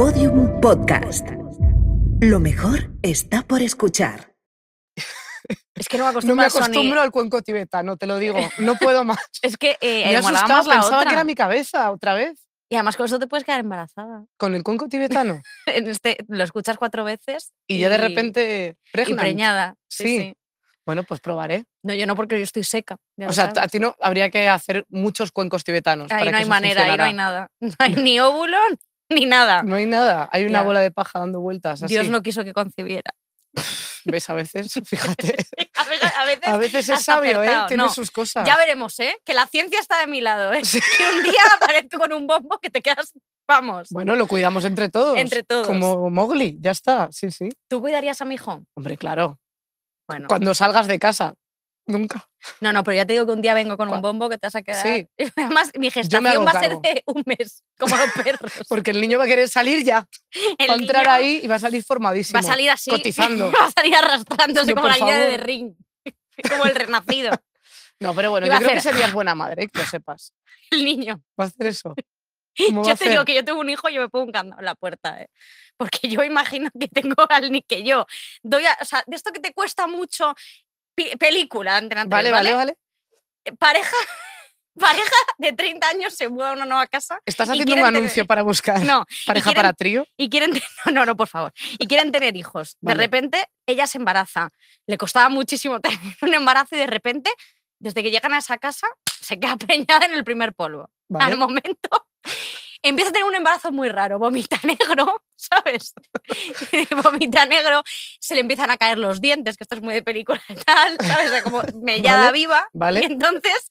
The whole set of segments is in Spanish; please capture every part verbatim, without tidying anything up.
Podium Podcast. Lo mejor está por escuchar. Es que no me No acostumbro, me a acostumbro Sony. al cuenco tibetano, te lo digo. No puedo más. Es que eh, Me ha molábamos asustado, la pensaba otra. que era mi cabeza otra vez. Y además con eso te puedes quedar embarazada. Con el cuenco tibetano. En este, lo escuchas cuatro veces Y ya de repente... y pregnant. preñada. Sí, Sí. sí. Bueno, pues probaré. No, yo no, porque yo estoy seca. ya O lo sea, sabes. a ti no habría que hacer muchos cuencos tibetanos. Ahí para no que hay eso manera, ahí no hay funcionara. nada. No hay ni óvulo ni nada. No hay nada. Hay una Ya. bola de paja dando vueltas. Así. Dios no quiso que concibiera. ¿Ves? A veces, fíjate. A veces, a veces, A veces es has sabio, ¿eh? acertado. Tiene No, sus cosas. ya veremos, ¿eh? Que la ciencia está de mi lado, ¿eh? Que un día aparezco con un bombo que te quedas, vamos, Bueno, lo cuidamos entre todos. entre todos. Como Mowgli, ya está. Sí, sí. ¿Tú cuidarías a mi hijo? Hombre, claro. Bueno, Cuando salgas de casa. Nunca. no, no, pero ya te digo que un día vengo con un Cua- bombo que te vas a quedar. Sí. Además, mi gestación hago va a ser cargo. de un mes, como los perros. Porque el niño va a querer salir ya. El Va a entrar niño ahí y va a salir formadísimo. va a salir así, Cotizando. va a salir arrastrándose No, como por la línea de favor. ring, como el renacido, No, pero bueno, Y va yo a creo que hacer- serías buena madre, que lo sepas. el niño. Va a hacer eso. ¿Cómo va a Yo te digo hacer? que yo tengo un hijo y yo me pongo un candado en la puerta, ¿eh? Porque yo imagino que tengo al ni que yo. Doy a- o sea, de esto que te cuesta mucho, pi- película, Antena tres, Vale, vale, vale. Eh, Pareja, pareja de treinta años se muda a una nueva casa Estás y haciendo un quieren anuncio tener- para buscar no, pareja quieren- para trío. y quieren tener, no, no, no, por favor, y quieren tener hijos. De Vale. repente ella se embaraza. Le costaba muchísimo tener un embarazo y de repente, desde que llegan a esa casa, se queda preñada en el primer polvo. Vale. Al momento empieza a tener un embarazo muy raro, vomita negro, ¿sabes? Vomita negro, se le empiezan a caer los dientes, que esto es muy de película y tal, ¿sabes? O sea, como mellada Vale, viva. vale. Y entonces,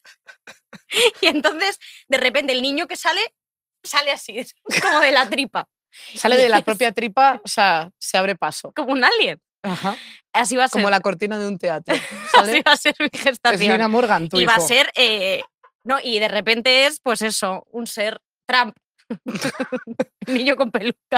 y entonces, de repente, el niño que sale, sale así, es como de la tripa, Sale de la propia tripa, o sea, se abre paso. como un alien. Ajá. Así va a ser. Como la cortina de un teatro. Así ¿Sale? va a ser mi Es gestación. Lina Morgan, tu Y hijo. va a ser, eh, no, y de repente es, pues eso, un ser Trump. Niño con peluca.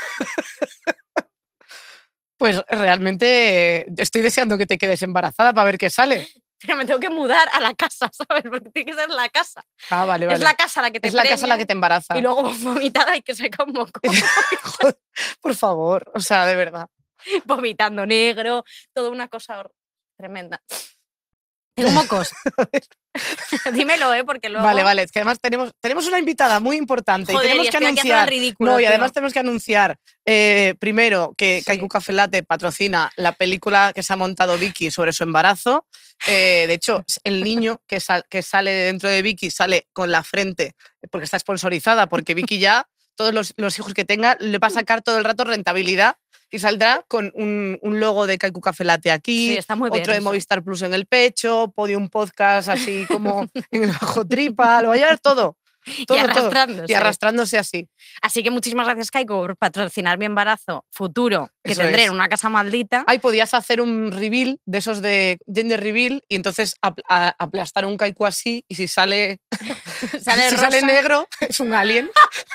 Pues realmente eh, estoy deseando que te quedes embarazada para ver qué sale. Pero me tengo que mudar a la casa, ¿sabes? Porque tiene que ser la casa. Ah, vale, vale. Es la casa la que te Es la casa la preña que te embaraza. y luego vomitada y que se cae un moco. Joder, por favor, o sea, de verdad. Vomitando negro, toda una cosa hor- tremenda. Tengo mocos. Dímelo, ¿eh? Porque luego... Vale, vale, es que además tenemos, tenemos una invitada muy importante Joder, y tenemos y que estoy aquí haciendo anunciar. el ridículo, No, y tío. además tenemos que anunciar eh, primero que Sí. Kaiku Café Latte patrocina la película que se ha montado Vicky sobre su embarazo. Eh, de hecho, el niño que, sal- que sale dentro de Vicky sale con la frente porque está sponsorizada, porque Vicky ya, todos los, los hijos que tenga, le va a sacar todo el rato rentabilidad y saldrá con un, un logo de Kaiku Café Latte aquí, Sí, está muy bien otro de eso. Movistar Plus en el pecho, Podium Podcast así como en el bajo tripa, lo va a llevar todo. Todo, y todo. arrastrándose. Y arrastrándose así. Así que muchísimas gracias, Kaiku, por patrocinar mi embarazo futuro, que Eso tendré es. en una casa maldita. Ay, podías hacer un reveal de esos de gender reveal y entonces apl- a- aplastar un Kaiku así y si sale, Sale si rosa. sale negro es un alien.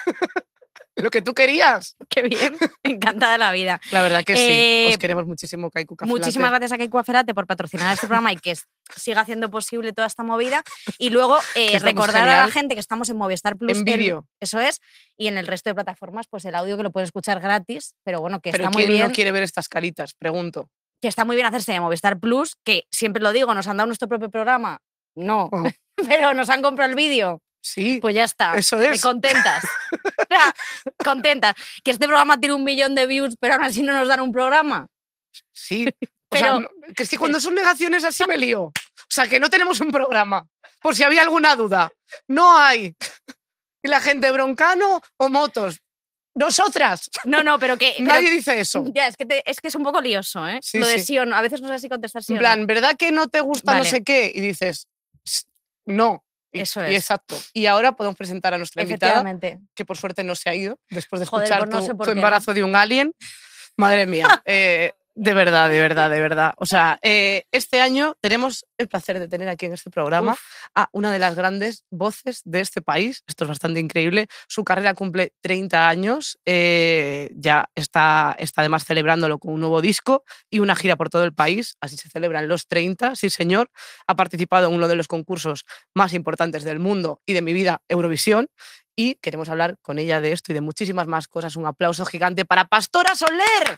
Lo que tú querías. Qué bien, encantada de la vida. La verdad que sí. Eh, Os queremos muchísimo, Kaiku Café Muchísimas Latte. gracias a Kaiku Aferate por patrocinar este programa y que s- siga haciendo posible toda esta movida. Y luego eh, Que estamos recordar a la genial. gente que estamos en Movistar Plus. En el- vídeo. Eso es. Y en el resto de plataformas, pues el audio que lo puedes escuchar gratis. Pero bueno, que Pero está muy ¿quién bien. no quiere ver estas caritas? Pregunto. Que está muy bien hacerse de Movistar Plus, que siempre lo digo, nos han dado nuestro propio programa. No. Oh, Pero nos han comprado el vídeo. sí, Pues ya está. eso Me es. contentas. O sea, contentas. Que este programa tiene un millón de views, pero aún así no nos dan un programa. Sí. O sea, Pero- no- que es que cuando son negaciones así me lío. O sea, que no tenemos un programa. Por si había alguna duda. No hay. Y la gente, broncano o motos. Nosotras. No, no, pero que. pero- Nadie dice eso. Ya, es que, te- es que es un poco lioso, ¿eh? Sí, Lo de sí. sí o no. A veces no sé si contestar sí En o plan, no. ¿verdad que no te gusta no Vale. sé qué? Y dices, "S- no. Y, Eso y es. exacto. Y ahora podemos presentar a nuestra invitada, Efectivamente. que por suerte no se ha ido después de Joder, escuchar pues no tu, sé por tu qué, ¿no? embarazo de un alien. Madre mía. eh, de verdad, de verdad, de verdad. O sea, eh, este año tenemos el placer de tener aquí en este programa Uf. a una de las grandes voces de este país. Esto es bastante increíble. Su carrera cumple treinta años. eh, ya está, está además celebrándolo con un nuevo disco y una gira por todo el país. Así se celebran los treinta, sí señor. Ha participado en uno de los concursos más importantes del mundo y de mi vida, Eurovisión. y queremos hablar con ella de esto y de muchísimas más cosas. Un aplauso gigante para Pastora Soler.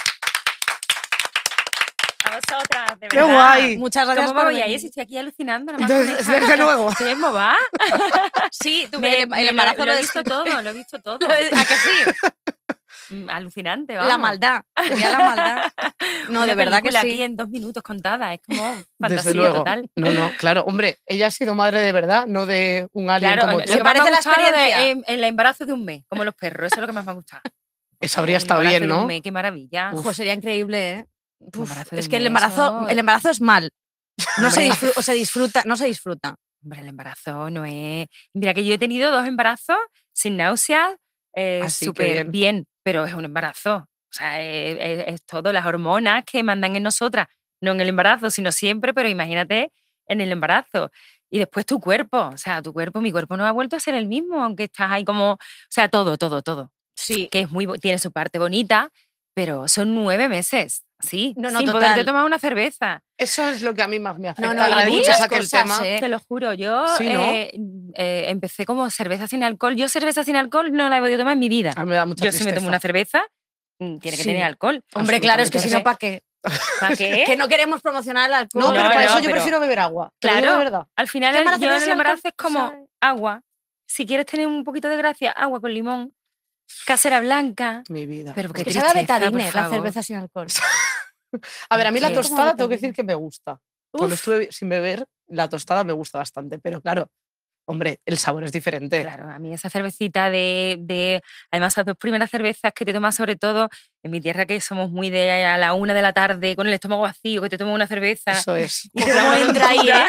A vosotras, de ¡Qué verdad. guay! Muchas gracias ¿Cómo por me voy a ir venir. si estoy aquí alucinando? Nada más con Desde, esta- desde luego. ¿Estoy en Mová? Sí, tú, Me- el, me el lo- embarazo lo, lo he de- visto todo, lo he visto todo. lo de- ¿A que sí? Mm, Alucinante, vamos. La maldad. Sería la maldad. No, Una de verdad que película sí. aquí en dos minutos contada, es como Desde fantasía luego. total. No, no, claro. Hombre, ella ha sido madre de verdad, no de un alien Claro, como lo tú. que más me parece ha la gustado de- experiencia. en- el embarazo de un mes, como los perros, eso es lo que más me ha gustado. Eso habría El estado embarazo bien, de un ¿no? mes, qué maravilla. Ojo, sería increíble, ¿eh? Un Uf, embarazo de es un que el mes, embarazo, eso- el embarazo es mal. No se, Hombre. disfruta, o se disfruta, no se disfruta. Hombre, el embarazo no es... Mira que yo he tenido dos embarazos sin náuseas, eh, Así que súper bien. bien. Pero es un embarazo. O sea, es, es- es todo, las hormonas que mandan en nosotras, no en el embarazo, sino siempre, pero imagínate en el embarazo. Y después tu cuerpo, o sea, tu cuerpo, mi cuerpo no ha vuelto a ser el mismo, aunque estás ahí como, o sea, todo, todo, todo. Sí. Que es muy, bo- tiene su parte bonita, pero son nueve meses, ¿sí? No, no, sin total. poderte tomar una cerveza. Eso es lo que a mí más me afecta. No, no, Ahora y de que muchas saque el cosas, tema. ¿eh? Te lo juro, yo Sí, ¿no? eh, eh, empecé como cerveza sin alcohol. Yo cerveza sin alcohol no la he podido tomar en mi vida. A mí me da mucha Yo si me tomo tristeza. una cerveza, mm, tiene que Sí. tener alcohol. Hombre, claro, es que si no, Absolutamente. ¿para qué? ¿Para qué? Que no queremos promocionar el alcohol. No, pero No, para no, eso yo pero- prefiero beber agua. te lo digo Claro. de verdad. Al final, ¿Qué el- mala yo en cerveza el sin embarazo alcohol? es como ¿Sabes? agua. Si quieres tener un poquito de gracia, agua con limón, casera blanca. Mi vida. Pero Que qué sabe a tristeza, por betadine la favor. cerveza sin alcohol. A ver, a mí la Sí. tostada Como tengo que betadine. decir que me gusta. Cuando Uf. estuve sin beber, la tostada me gusta bastante. Pero claro, hombre, el sabor es diferente. Claro, a mí esa cervecita de, de, además las dos primeras cervezas que te tomas sobre todo, en mi tierra que somos muy de a la una de la tarde con el estómago vacío, que te tomas una cerveza Eso es. y te da ¿Cómo una entra ahí, locura. eh?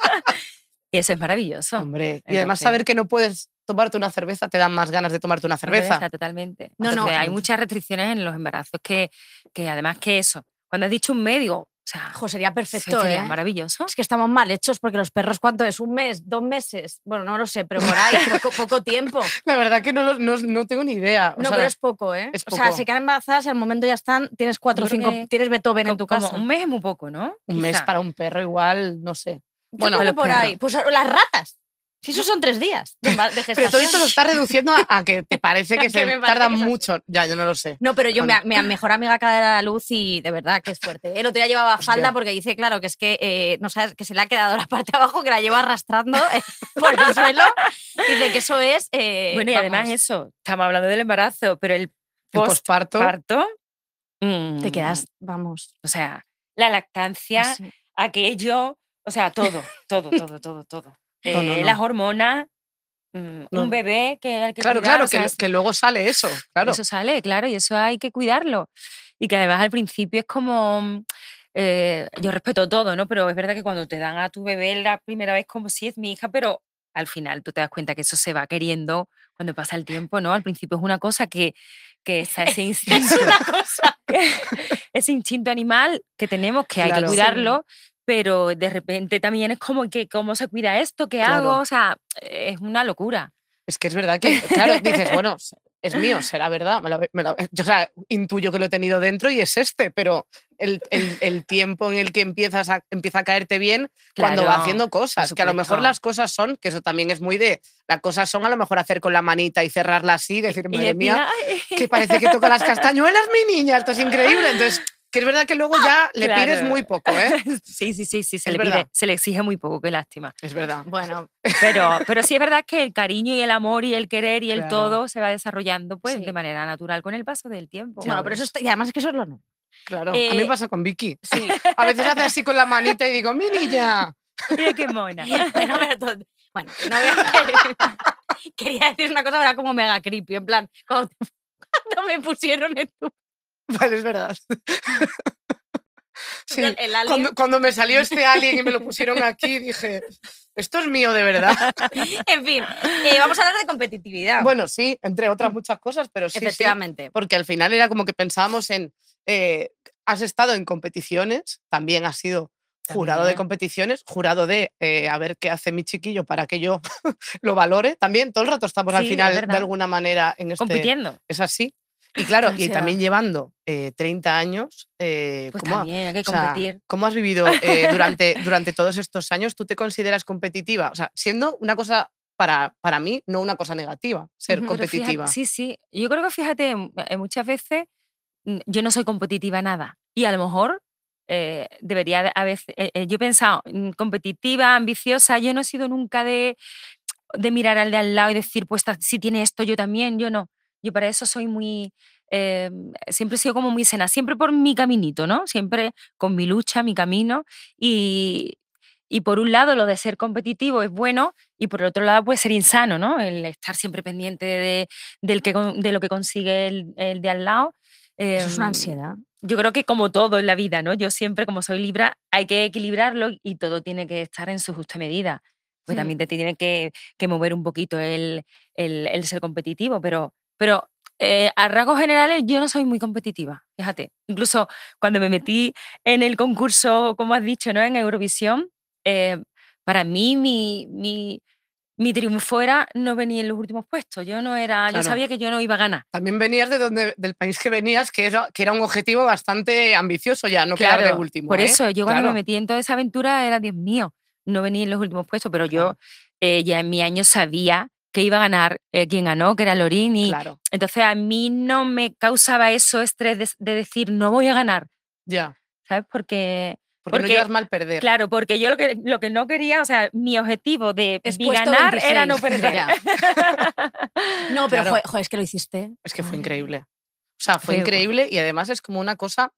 Y eso es maravilloso. Hombre, y además Entonces- saber que no puedes tomarte una cerveza te dan más ganas de tomarte una cerveza. Totalmente. No, no. Entonces, hay muchas restricciones en los embarazos que, que además que eso, cuando has dicho un mes, digo, o sea, Ojo, sería perfecto, sería ¿eh? maravilloso. Es que estamos mal hechos porque los perros, ¿cuánto es? ¿Un mes? ¿Dos meses? Bueno, no lo sé, pero por ahí, poco, poco tiempo. La verdad que no, lo- no, no tengo ni idea. O No, sea, pero es poco, ¿eh? es O sea, poco. se quedan embarazadas y al momento ya están, tienes cuatro o Yo creo cinco, que tienes Beethoven en Co- tu como casa. un mes es muy poco, ¿no? un mes Quizá. para un perro igual, no sé. Yo Bueno, creo que los por perros. ahí. Pues las ratas. Si eso son tres días de, emba- de pero gestación. todo esto lo está reduciendo a, a que te parece que Que se me parece tarda que es así. mucho. Ya, yo no lo sé. No, pero yo, Bueno. mi, mi mejor amiga acaba de dar a luz y de verdad que es fuerte. El otro día llevaba Hostia. falda porque dice, claro, que es que eh, no sabes, que se le ha quedado la parte de abajo que la lleva arrastrando eh, por el suelo. Dice que eso es. eh, Bueno, y además vamos, eso, estamos hablando del embarazo, pero el El posparto. postparto, te mm, quedas, vamos. o sea, la lactancia, así. aquello, o sea, todo, todo, todo, todo, todo. No, no, Eh, no. Las hormonas, mm, No. un bebé que hay que Claro, cuidar, claro, o sea, que, es- que luego sale eso. Claro. eso sale, claro, y eso hay que cuidarlo. Y que además al principio es como, mm, eh, yo respeto todo, ¿no? Pero es verdad que cuando te dan a tu bebé la primera vez como si es mi hija, pero al final tú te das cuenta que eso se va queriendo cuando pasa el tiempo, ¿no? Al principio es una cosa que, que está ese instinto, Es una cosa. ese instinto animal que tenemos, que hay Claro. que cuidarlo, pero de repente también es como que, ¿cómo se cuida esto? ¿Qué Claro. hago? O sea, es una locura. Es que es verdad que, claro, dices, bueno, es mío, será verdad. Me lo- me lo- yo, o sea, intuyo que lo he tenido dentro y es este, pero el, el- el tiempo en el que empiezas a, empieza a caerte bien cuando va Claro, haciendo cosas. Que a lo mejor supuesto. las cosas son, que eso también es muy de. Las cosas son a lo mejor hacer con la manita y cerrarla así, decir, Y madre decir, mía, "Ay". que parece que toca las castañuelas, mi niña, esto es increíble. Entonces, que es verdad que luego ya le pides Claro. muy poco, ¿eh? Sí, sí, sí, sí, se Es le verdad. pide, se le exige muy poco, qué lástima. Es verdad. Bueno, Pero, pero sí es verdad que el cariño y el amor y el querer y el Claro. todo se va desarrollando pues Sí. de manera natural con el paso del tiempo. bueno, pero eso está, y además es que eso es lo no. Claro. a mí me Eh, pasa con Vicky. Sí. A veces hace así con la manita y digo, mi niña. Mira qué mona. Bueno, pero todo- bueno, no voy a quería decir una cosa, era como mega creepy, en plan, cuando, cuando me pusieron en tu Vale, es verdad. Sí, el alien. cuando, cuando me salió este alien y me lo pusieron aquí, dije, esto es mío de verdad. En fin, eh, vamos a hablar de competitividad. Bueno, sí, entre otras muchas cosas, pero sí, sí, efectivamente. porque al final era como que pensábamos en, eh, has estado en competiciones, también has sido jurado de También. competiciones, jurado de eh, a ver qué hace mi chiquillo para que yo lo valore. También todo el rato estamos al Sí, es final de verdad. alguna manera en este... Compitiendo. Es así. Y claro, O y sea- también llevando eh, treinta años, eh, Pues ¿cómo, ha- también hay que o sea, competir. ¿cómo has vivido eh, durante, durante todos estos años? ¿Tú te consideras competitiva? O sea, siendo una cosa para, para mí, no una cosa negativa, ser Ujú, pero fíjate- competitiva. sí, sí. Yo creo que fíjate, m- eh, muchas veces mm, yo no soy competitiva en nada. Y a lo mejor eh, debería de- a veces. eh, eh, yo he pensado, mm, competitiva, ambiciosa, yo no he sido nunca de, de mirar al de al lado y decir, pues ta- si tiene esto, yo también, yo no. Yo para eso soy muy. eh, siempre he sido como muy sena, siempre por mi caminito, ¿no? Siempre con mi lucha, mi camino. Y, y por un lado, lo de ser competitivo es bueno, y por el otro lado, puede ser insano, ¿no? El estar siempre pendiente de, del que, con- de lo que consigue el, el de al lado. Eso es una Em, ansiedad. yo creo que como todo en la vida, ¿no? Yo siempre, como soy Libra, hay que equilibrarlo y todo tiene que estar en su justa medida. Pues Mm. también te tiene que, que mover un poquito el, el- el ser competitivo, pero, pero eh, a rasgos generales yo no soy muy competitiva, fíjate. Incluso cuando me metí en el concurso, como has dicho, ¿no? En Eurovisión, eh, para mí mi, mi, mi triunfo era no venir en los últimos puestos. Yo no era, yo Claro. sabía que yo no iba a ganar. También venías de donde, del país que venías, que era, que era un objetivo bastante ambicioso ya, no quedar de Claro, último. por ¿eh? eso yo cuando Claro. me metí en toda esa aventura era, Dios mío, no venía en los últimos puestos, pero Claro. yo eh, ya en mi año sabía que iba a ganar eh, quien ganó, que era Lorín, y Claro, entonces a mí no me causaba eso estrés de, de decir no voy a ganar, ya. ¿sabes? Porque, Porque, no porque llevas mal perder. claro, porque yo lo que, lo que no quería, o sea, mi objetivo de Es mi puesto ganar era no veintiséis, perder. ya. No, pero Claro. joder, joder, es que lo hiciste. Es que fue Madre increíble. mía. O sea, fue Fue- increíble y además es como una cosa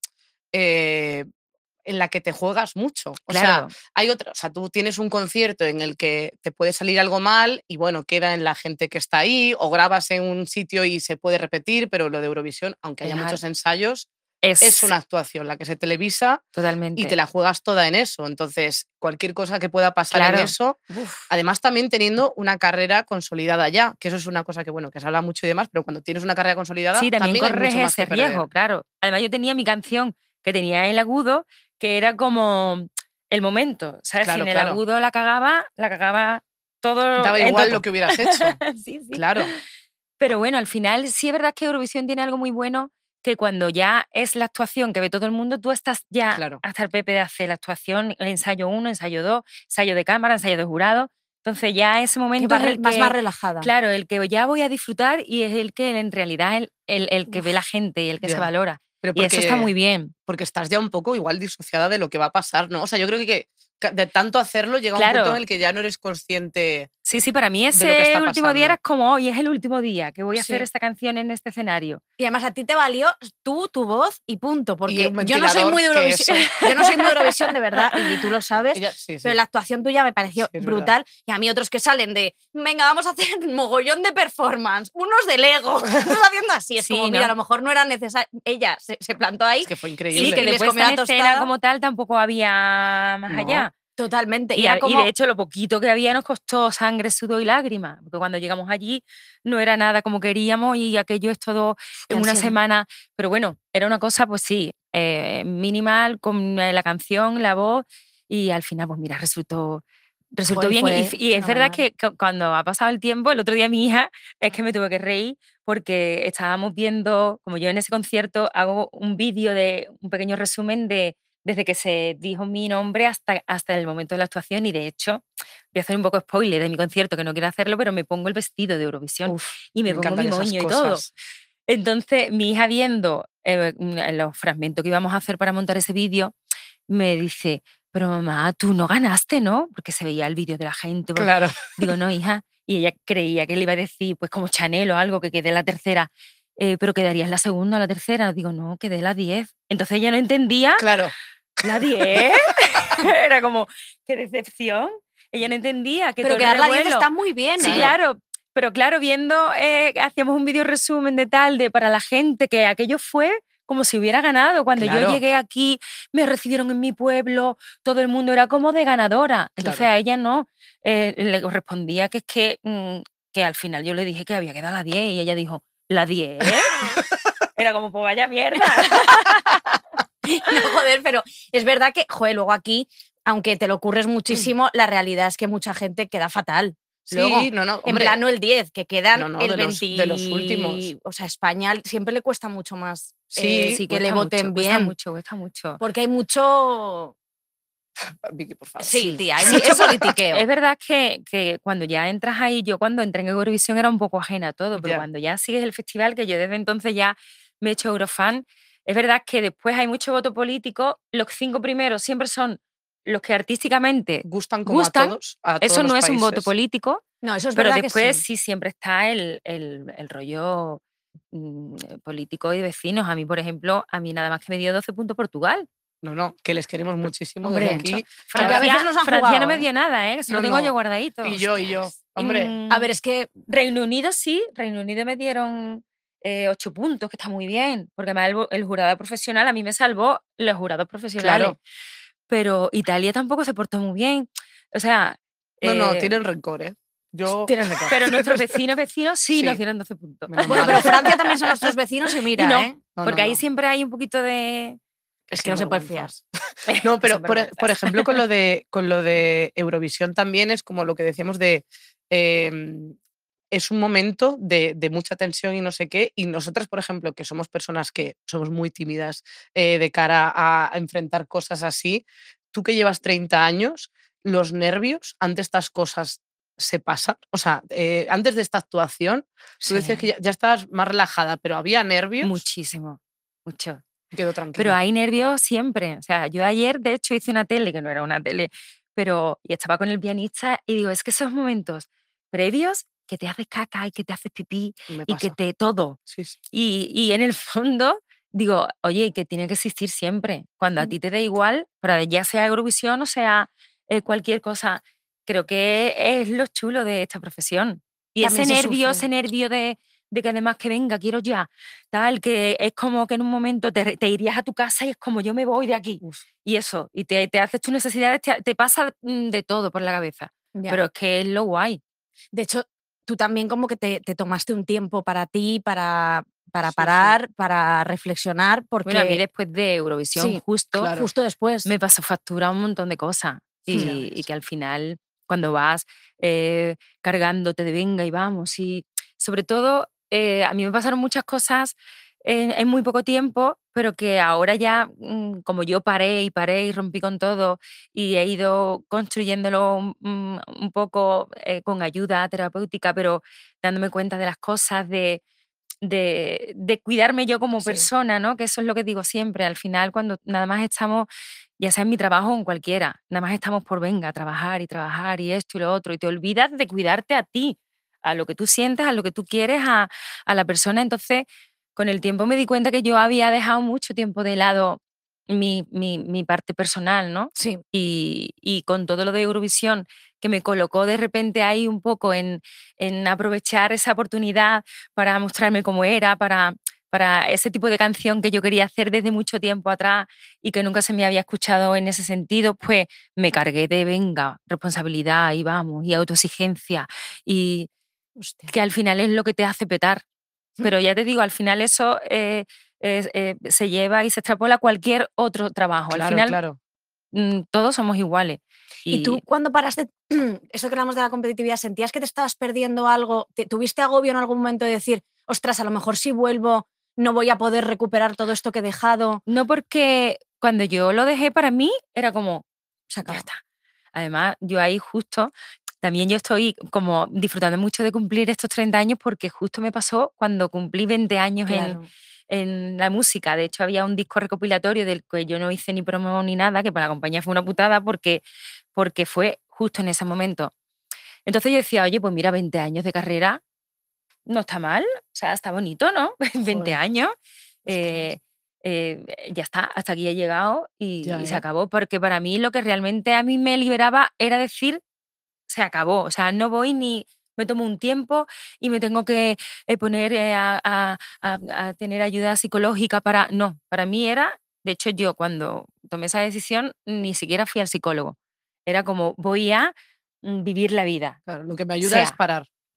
eh, en la que te juegas mucho. O Claro. sea, hay otra, o sea, tú tienes un concierto en el que te puede salir algo mal y bueno, queda en la gente que está ahí, o grabas en un sitio y se puede repetir, pero lo de Eurovisión, aunque haya Es- muchos ensayos, es, es una actuación la que se televisa totalmente. y te la juegas toda en eso. Entonces, cualquier cosa que pueda pasar Claro. en eso, Uf. además también teniendo una carrera consolidada ya, que eso es una cosa que, bueno, que se habla mucho y demás, pero cuando tienes una carrera consolidada, Sí, también, hay corres mucho más ese que perder. riesgo, claro. Además, yo tenía mi canción que tenía el agudo, que era como el momento, ¿sabes? Claro, si en el claro. agudo la cagaba, la cagaba todo. Daba en igual todo. lo que hubieras hecho. Sí, sí. Claro, Pero bueno, al final sí es verdad que Eurovisión tiene algo muy bueno, que cuando ya es la actuación que ve todo el mundo, tú estás ya claro. hasta el pepe de hacer la actuación, el ensayo uno, ensayo dos, ensayo de cámara, ensayo de jurado. Entonces ya ese Que momento va es re- el más, que, más relajada. claro, el que ya voy a disfrutar y es el que en realidad el, el, el que ve la gente y el que se Ya. valora. Pero Y eso está porque- muy bien. Porque estás ya un poco igual disociada de lo que va a pasar, ¿no? O sea, yo creo que ca- de tanto hacerlo llega un Claro. punto en el que ya no eres consciente. Sí, sí, para mí de ese lo que está último día pasando. era como hoy, es el último día que voy a hacer Sí. esta canción en este escenario. Y además a ti te valió tú, tu voz y punto. Porque Y un yo no soy ventilador muy de que Eurovisión. eso. Yo no soy muy de Eurovisión de verdad, y tú lo sabes. Ella- sí, sí. Pero la actuación tuya me pareció Sí, es brutal. Y a mí otros que salen de, venga, vamos a hacer un mogollón de performance, unos de Lego, estás haciendo así. Es Sí, como, ¿no? mira, a lo mejor no era necesario. Ella se, se plantó ahí Es que fue Sí, increíble. que y les después comió en la escena tostada. como tal tampoco había más No. allá. totalmente. Y, Y, era a- y como, de hecho lo poquito que había nos costó sangre, sudor y lágrimas, porque cuando llegamos allí no era nada como queríamos y aquello es todo qué en una ansiedad. semana, pero bueno, era una cosa pues sí, eh, minimal con eh, la canción, la voz y al final pues mira, resultó, resultó Joder, bien fue y, f- y es verdad fenomenal. que cu- cuando ha pasado el tiempo, el otro día mi hija, es que me tuve que reír porque estábamos viendo, como yo en ese concierto hago un vídeo de un pequeño resumen de desde que se dijo mi nombre hasta, hasta el momento de la actuación y de hecho voy a hacer un poco spoiler de mi concierto que no quiero hacerlo, pero me pongo el vestido de Eurovisión Uf, y me, Me pongo mi encantan esas moño y todo. cosas. Entonces mi hija viendo eh, mm, los fragmentos que íbamos a hacer para montar ese vídeo me dice, pero mamá, tú no ganaste, ¿no? Porque se veía el vídeo de la gente. pues, Claro. Digo, no, hija. Y ella creía que le iba a decir, pues como Chanel o algo, que quedé la tercera. Eh, pero quedarías la segunda o la tercera. Digo, no, quedé la diez. Entonces ella no entendía. Claro. ¿La diez? Era como, qué decepción. Ella no entendía que pero todo el quedar la diez revuelo- está muy bien. Sí, ¿eh? claro. Pero claro, viendo, eh, hacíamos un vídeo resumen de tal, de para la gente, que aquello fue como si hubiera ganado. Cuando Claro. yo llegué aquí, me recibieron en mi pueblo, todo el mundo era como de ganadora. Entonces Claro. a ella no, eh, le correspondía que es que, mm, que al final yo le dije que había quedado la diez y ella dijo, ¿la diez? Era como, pues vaya mierda. No, joder, pero es verdad que, joder, luego aquí, aunque te lo ocurres muchísimo, la realidad es que mucha gente queda fatal. Sí, Luego, no, no. en Hombre, plan, no el diez, que quedan No, no, el de los- veinte. de los últimos. O sea, España siempre le cuesta mucho más Sí, eh, sí, que le cuesta voten mucho, cuesta bien. mucho, cuesta mucho. Porque hay mucho. Vicky, por favor. Sí, tía, hay Sí, mucho eso- politiqueo. Es verdad que, que cuando ya entras ahí, yo cuando entré en Eurovisión era un poco ajena a todo, pero Ya. cuando ya sigues el festival, que yo desde entonces ya me he hecho Eurofan, es verdad que después hay mucho voto político, los cinco primeros siempre son los que artísticamente Gustan como gustan, a todos. A todos eso no los es un voto países. político, No, eso es pero verdad después que sí. sí. siempre está el, el- el rollo mm, político y de vecinos. A mí, por ejemplo, a mí nada más que me dio doce puntos Portugal. No, no, que les queremos muchísimo Hombre, desde aquí. Aunque a Francia, veces nos han Francia jugado, no me ¿eh? dio nada, ¿eh? Eso No, lo tengo no. yo guardadito. Y yo, y yo. Hombre, Mm, A ver, es que Reino Unido sí, Reino Unido me dieron eh, ocho puntos, que está muy bien, porque además el, bu- el jurado profesional a mí me salvó los jurados profesionales. Claro. Pero Italia tampoco se portó muy bien. O sea, no, no, eh, tienen rencor, ¿eh? Yo. tienes rencor. pero nuestros vecinos vecinos sí, Sí. nos dieron doce puntos. Menos Bueno, mal. pero Francia también son nuestros vecinos y mira, Y no, ¿eh? No, porque no, ahí no. siempre hay un poquito de... Es que no se puede fiar. Sinvergüenzas. No, pero Son por, vergüenzas. por ejemplo, con lo, de, con lo de Eurovisión también es como lo que decíamos de. eh, es un momento de, de mucha tensión y no sé qué. Y nosotras, por ejemplo, que somos personas que somos muy tímidas eh, de cara a, a enfrentar cosas así, tú que llevas treinta años, los nervios ante estas cosas se pasan. O sea, eh, antes de esta actuación, tú decías que Sí, ya, ya estabas más relajada, pero había nervios. muchísimo, mucho. Quedó tranquila. Pero hay nervios siempre. O sea, yo ayer, de hecho, hice una tele, que no era una tele, pero y estaba con el pianista y digo, es que esos momentos previos que te haces caca y que te haces pipí Me y que pasa. te todo. Sí, sí. Y, y en el fondo digo, oye, que tiene que existir siempre. Cuando a Mm. ti te da igual, para ya sea Eurovisión o sea eh, cualquier cosa, creo que es lo chulo de esta profesión. Y También ese se nervio, sufre. ese nervio de, de que además que venga, quiero ya, tal, que es como que en un momento te, re- te irías a tu casa y es como yo me voy de aquí. Uf. Y eso, y te, te haces tus necesidades, te, te pasa mm, de todo por la cabeza. Ya. Pero es que es lo guay. De hecho, tú también como que te, te tomaste un tiempo para ti, para, para Sí, sí. parar, para reflexionar, porque Bueno, a mí después de Eurovisión, sí, justo, claro. justo después. me pasó factura un montón de cosas. Ya Y, y ves. que al final, cuando vas eh, cargándote de venga y vamos, y sobre todo, eh, a mí me pasaron muchas cosas en, en muy poco tiempo, pero que ahora ya, mm, como yo paré y paré y rompí con todo y he ido construyéndolo un, un- un poco eh, con ayuda terapéutica, pero dándome cuenta de las cosas, de, de, de cuidarme yo como Sí. persona, ¿no? Que eso es lo que digo siempre. Al final, cuando nada más estamos, ya sea en mi trabajo o en cualquiera, nada más estamos por venga, a trabajar y trabajar y esto y lo otro, y te olvidas de cuidarte a ti, a lo que tú sientes, a lo que tú quieres, a, a la persona. Entonces, con el tiempo me di cuenta que yo había dejado mucho tiempo de lado mi, mi, mi parte personal, ¿no? Sí, Y, y con todo lo de Eurovisión, que me colocó de repente ahí un poco en, en aprovechar esa oportunidad para mostrarme cómo era, para, para ese tipo de canción que yo quería hacer desde mucho tiempo atrás y que nunca se me había escuchado en ese sentido, pues me cargué de venga, responsabilidad y vamos, y autoexigencia, y hostia. que al final es lo que te hace petar. Pero ya te digo, al final eso eh, es- eh, se lleva y se extrapola a cualquier otro trabajo. al Claro, final claro. mm, todos somos iguales. ¿Y tú cuando paraste, eso que hablamos de la competitividad, sentías que te estabas perdiendo algo? ¿Te- ¿Tuviste agobio en algún momento de decir, ostras, a lo mejor si vuelvo no voy a poder recuperar todo esto que he dejado? No, porque cuando yo lo dejé para mí era como, Se ya acabó. está. Además, yo ahí justo, también yo estoy como disfrutando mucho de cumplir estos treinta años porque justo me pasó cuando cumplí veinte años en, Claro. en la música. De hecho, había un disco recopilatorio del que yo no hice ni promo ni nada, que para la compañía fue una putada porque, porque fue justo en ese momento. Entonces yo decía, oye, pues mira, veinte años de carrera no está mal, o sea, está bonito, ¿no? veinte Joder. años, eh, eh, ya está, hasta aquí he llegado y, Ya, y se ya. acabó, porque para mí lo que realmente a mí me liberaba era decir, se acabó, o sea, no voy ni me tomo un tiempo y me tengo que eh, poner eh, a, a- a- a tener ayuda psicológica para, no, para mí era, de hecho yo cuando tomé esa decisión ni siquiera fui al psicólogo, era como voy a mm, vivir la vida, Claro, lo que me ayuda es sea. parar.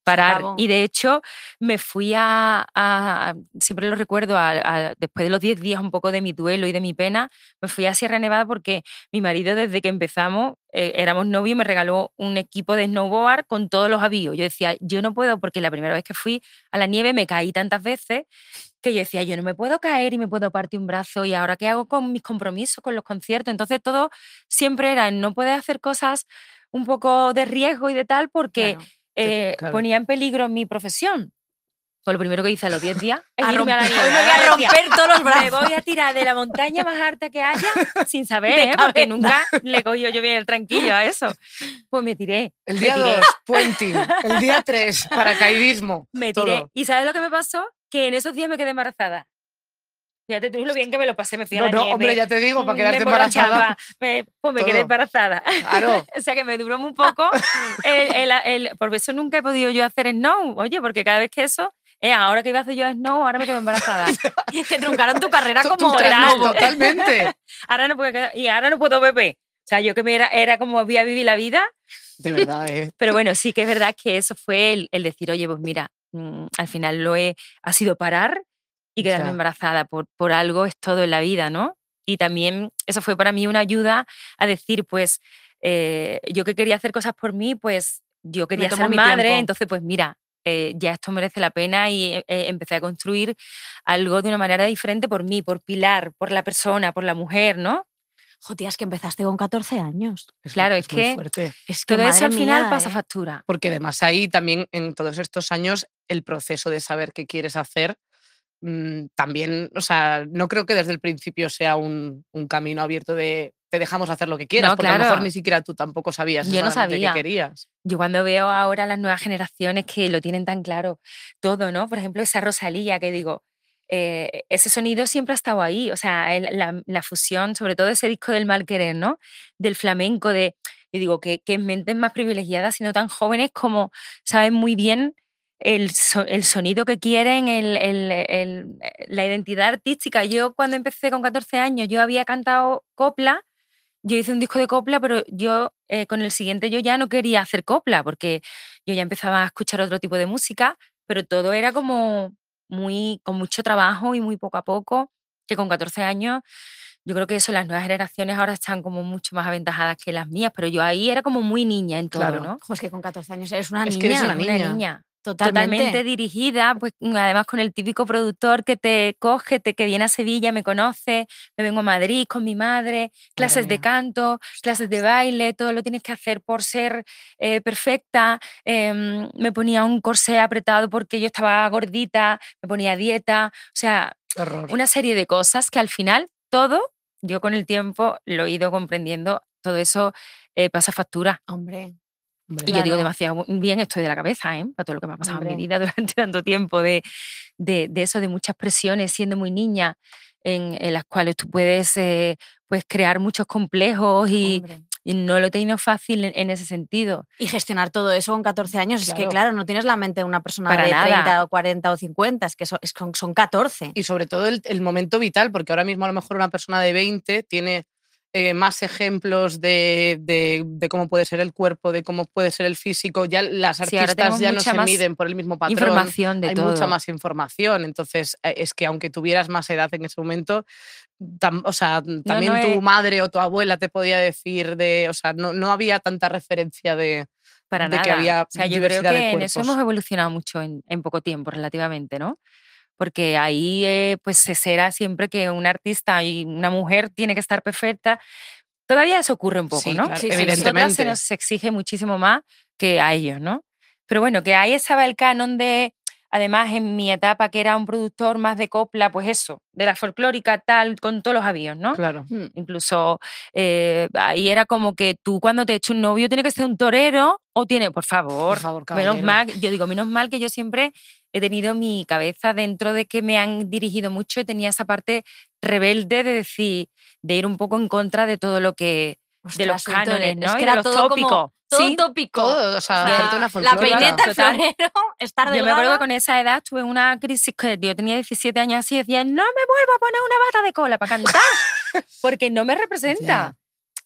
parar. acabó. Y de hecho me fui a, a- siempre lo recuerdo, a- a- después de los diez días un poco de mi duelo y de mi pena, me fui a Sierra Nevada porque mi marido desde que empezamos, eh, éramos novios, me regaló un equipo de snowboard con todos los avíos. Yo decía, yo no puedo, porque la primera vez que fui a la nieve me caí tantas veces que yo decía, yo no me puedo caer y me puedo partir un brazo, y ahora qué hago con mis compromisos, con los conciertos. Entonces todo siempre era, no puedes hacer cosas un poco de riesgo y de tal porque Claro. eh, claro. ponía en peligro mi profesión. Pues lo primero que hice a los diez días es A irme a la romper, nieve. hoy me voy a Decía, romper todos los me brazos. voy a tirar de la montaña más alta que haya sin saber, De ¿eh? Porque cabeza. nunca le cogió yo bien el tranquillo a eso. Pues me tiré. El me día tiré, dos, puenting. El día tres, paracaidismo. Me tiré. todo. ¿Y sabes lo que me pasó? Que en esos días me quedé embarazada. Fíjate tú lo bien que me lo pasé, me fui a No, la no, nieve. hombre, ya te digo, para mm, quedarte me embarazada. emborrachaba, me- pues me quedé Todo. embarazada. Claro. O sea que me duró un poco. El, el- el- por eso nunca he podido yo hacer snow. Oye, porque cada vez que eso, eh, ahora que iba a hacer yo snow, ahora me quedo embarazada. Te truncaron tu carrera Tu- como tu- Total. Totalmente. Ahora no puedo quedar- y ahora no puedo beber. O sea, yo que me era, era como había vivido la vida. De verdad, ¿eh? Pero bueno, sí que es verdad que eso fue el, el decir, oye, pues mira, mm, al final lo he, ha sido parar y quedarme Ya. embarazada. Por, por algo es todo en la vida, ¿no? Y también eso fue para mí una ayuda a decir, pues, eh, yo que quería hacer cosas por mí, pues yo quería tomo ser mi madre, tiempo. entonces pues mira, eh, ya esto merece la pena, y eh, eh, empecé a construir algo de una manera diferente por mí, por Pilar, por la persona, por la mujer, ¿no? Joder, es que empezaste con catorce años. Es, Claro, es es muy que fuerte. Es que Todo eso madre al final mía, pasa ¿eh? factura. Porque además ahí también en todos estos años el proceso de saber qué quieres hacer mm, también, o sea, no creo que desde el principio sea un, un camino abierto de te dejamos hacer lo que quieras, No, porque a lo mejor claro. ni siquiera tú tampoco sabías Yo no exactamente sabía. qué querías. Yo cuando veo ahora las nuevas generaciones que lo tienen tan claro todo, ¿no? Por ejemplo, esa Rosalía que digo, eh, ese sonido siempre ha estado ahí, o sea, el- la, la fusión, sobre todo ese disco del mal querer, ¿no? Del flamenco, de, yo digo, que, que mentes más privilegiadas, sino tan jóvenes como saben muy bien el, so- el sonido que quieren, el- el- el- la identidad artística. Yo cuando empecé con catorce años, yo había cantado copla. Yo hice un disco de copla, pero yo eh, con el siguiente yo ya no quería hacer copla porque yo ya empezaba a escuchar otro tipo de música, pero todo era como muy, con mucho trabajo y muy poco a poco, que con catorce años yo creo que eso, las nuevas generaciones ahora están como mucho más aventajadas que las mías, pero yo ahí era como muy niña en todo, Claro. ¿no? Ojo, es que con catorce años eres una Es niña. que eres una Una niña. niña. Totalmente. Totalmente dirigida, pues además con el típico productor que te coge, te, que viene a Sevilla, me conoce, me vengo a Madrid con mi madre, clases de mía. canto, clases de baile, todo lo tienes que hacer por ser eh, perfecta. em, me ponía un corsé apretado porque yo estaba gordita, me ponía dieta, o sea, Qué horror. una serie de cosas que al final todo, yo con el tiempo lo he ido comprendiendo, todo eso eh, pasa factura. Hombre, Hombre, Y yo digo Claro. demasiado bien estoy de la cabeza, ¿eh? Para todo lo que me ha pasado en mi Hombre. vida durante tanto tiempo, de, de, de eso, de muchas presiones, siendo muy niña, en, en las cuales tú puedes eh, pues crear muchos complejos y, hombre. y no lo he tenido fácil en, en ese sentido. Y gestionar todo eso con catorce años, es que Claro. claro, no tienes la mente de una persona Para de nada. treinta o cuarenta o cincuenta, es que son, es con- son catorce. Y sobre todo el, el momento vital, porque ahora mismo a lo mejor una persona de veinte tiene eh, más ejemplos de, de- de cómo puede ser el cuerpo, de cómo puede ser el físico. Ya las Sí, ahora artistas tenemos ya no mucha se más miden por el mismo patrón. Información de Hay todo. mucha más información. Entonces, eh, es que aunque tuvieras más edad en ese momento, tam- o sea, también no tu es- madre o tu abuela te podía decir de, o sea, no, no había tanta referencia de, Para de nada. que había O sea, yo creo diversidad de que en eso cuerpos. hemos evolucionado mucho en, en poco tiempo, relativamente, ¿no? Porque ahí eh, pues se será siempre que un artista y una mujer tiene que estar perfecta. Todavía eso ocurre un poco, Sí, ¿no? claro, Sí, sí, sí. A nosotras se evidentemente. nos exige muchísimo más que a ellos, ¿no? Pero bueno, que ahí estaba el canon de, además en mi etapa que era un productor más de copla, pues eso, de la folclórica tal, con todos los avíos, ¿no? Claro. Mm. Incluso eh, ahí era como que tú cuando te eches un novio tiene que ser un torero o tiene, por favor, Por favor, menos caballero. mal, yo digo, menos mal que yo siempre he tenido mi cabeza dentro de que me han dirigido mucho y tenía esa parte rebelde de decir, de ir un poco en contra de todo lo que, de los Ostras, el cánones, tore- ¿no? Es y que de era los todo tópicos. como todo Sí, tópico. Todo, o sea, O sea, hacerte una la folclórica. peineta, el Total. florero, estar yo me delgada. acuerdo que con esa edad tuve una crisis que yo tenía diecisiete años así y decía, no me vuelvo a poner una bata de cola para cantar, porque no me representa.